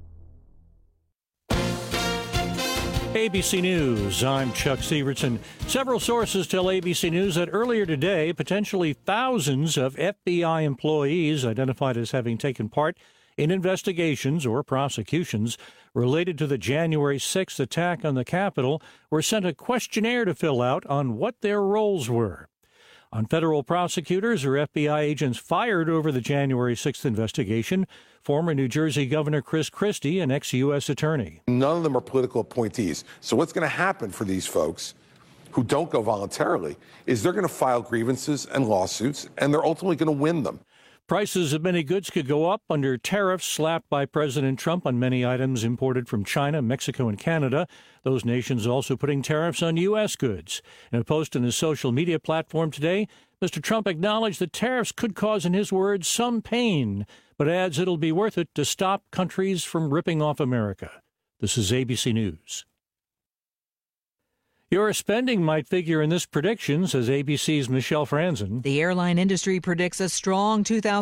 A B C News, I'm Chuck Severson. Several sources tell A B C News that earlier today, potentially thousands of F B I employees identified as having taken part in investigations or prosecutions related to the January sixth attack on the Capitol were sent a questionnaire to fill out on what their roles were. On federal prosecutors or F B I agents fired over the January sixth investigation, former New Jersey Governor Chris Christie, an ex-U S attorney. None of them are political appointees. So what's going to happen for these folks who don't go voluntarily is they're going to file grievances and lawsuits, and they're ultimately going to win them. Prices of many goods could go up under tariffs slapped by President Trump on many items imported from China, Mexico, and Canada. Those nations also putting tariffs on U S goods. In a post on his social media platform today, Mister Trump acknowledged that tariffs could cause, in his words, some pain, but adds it'll be worth it to stop countries from ripping off America. This is A B C News. Your spending might figure in this prediction, says A B C's Michelle Franzen. The airline industry predicts a strong two thousand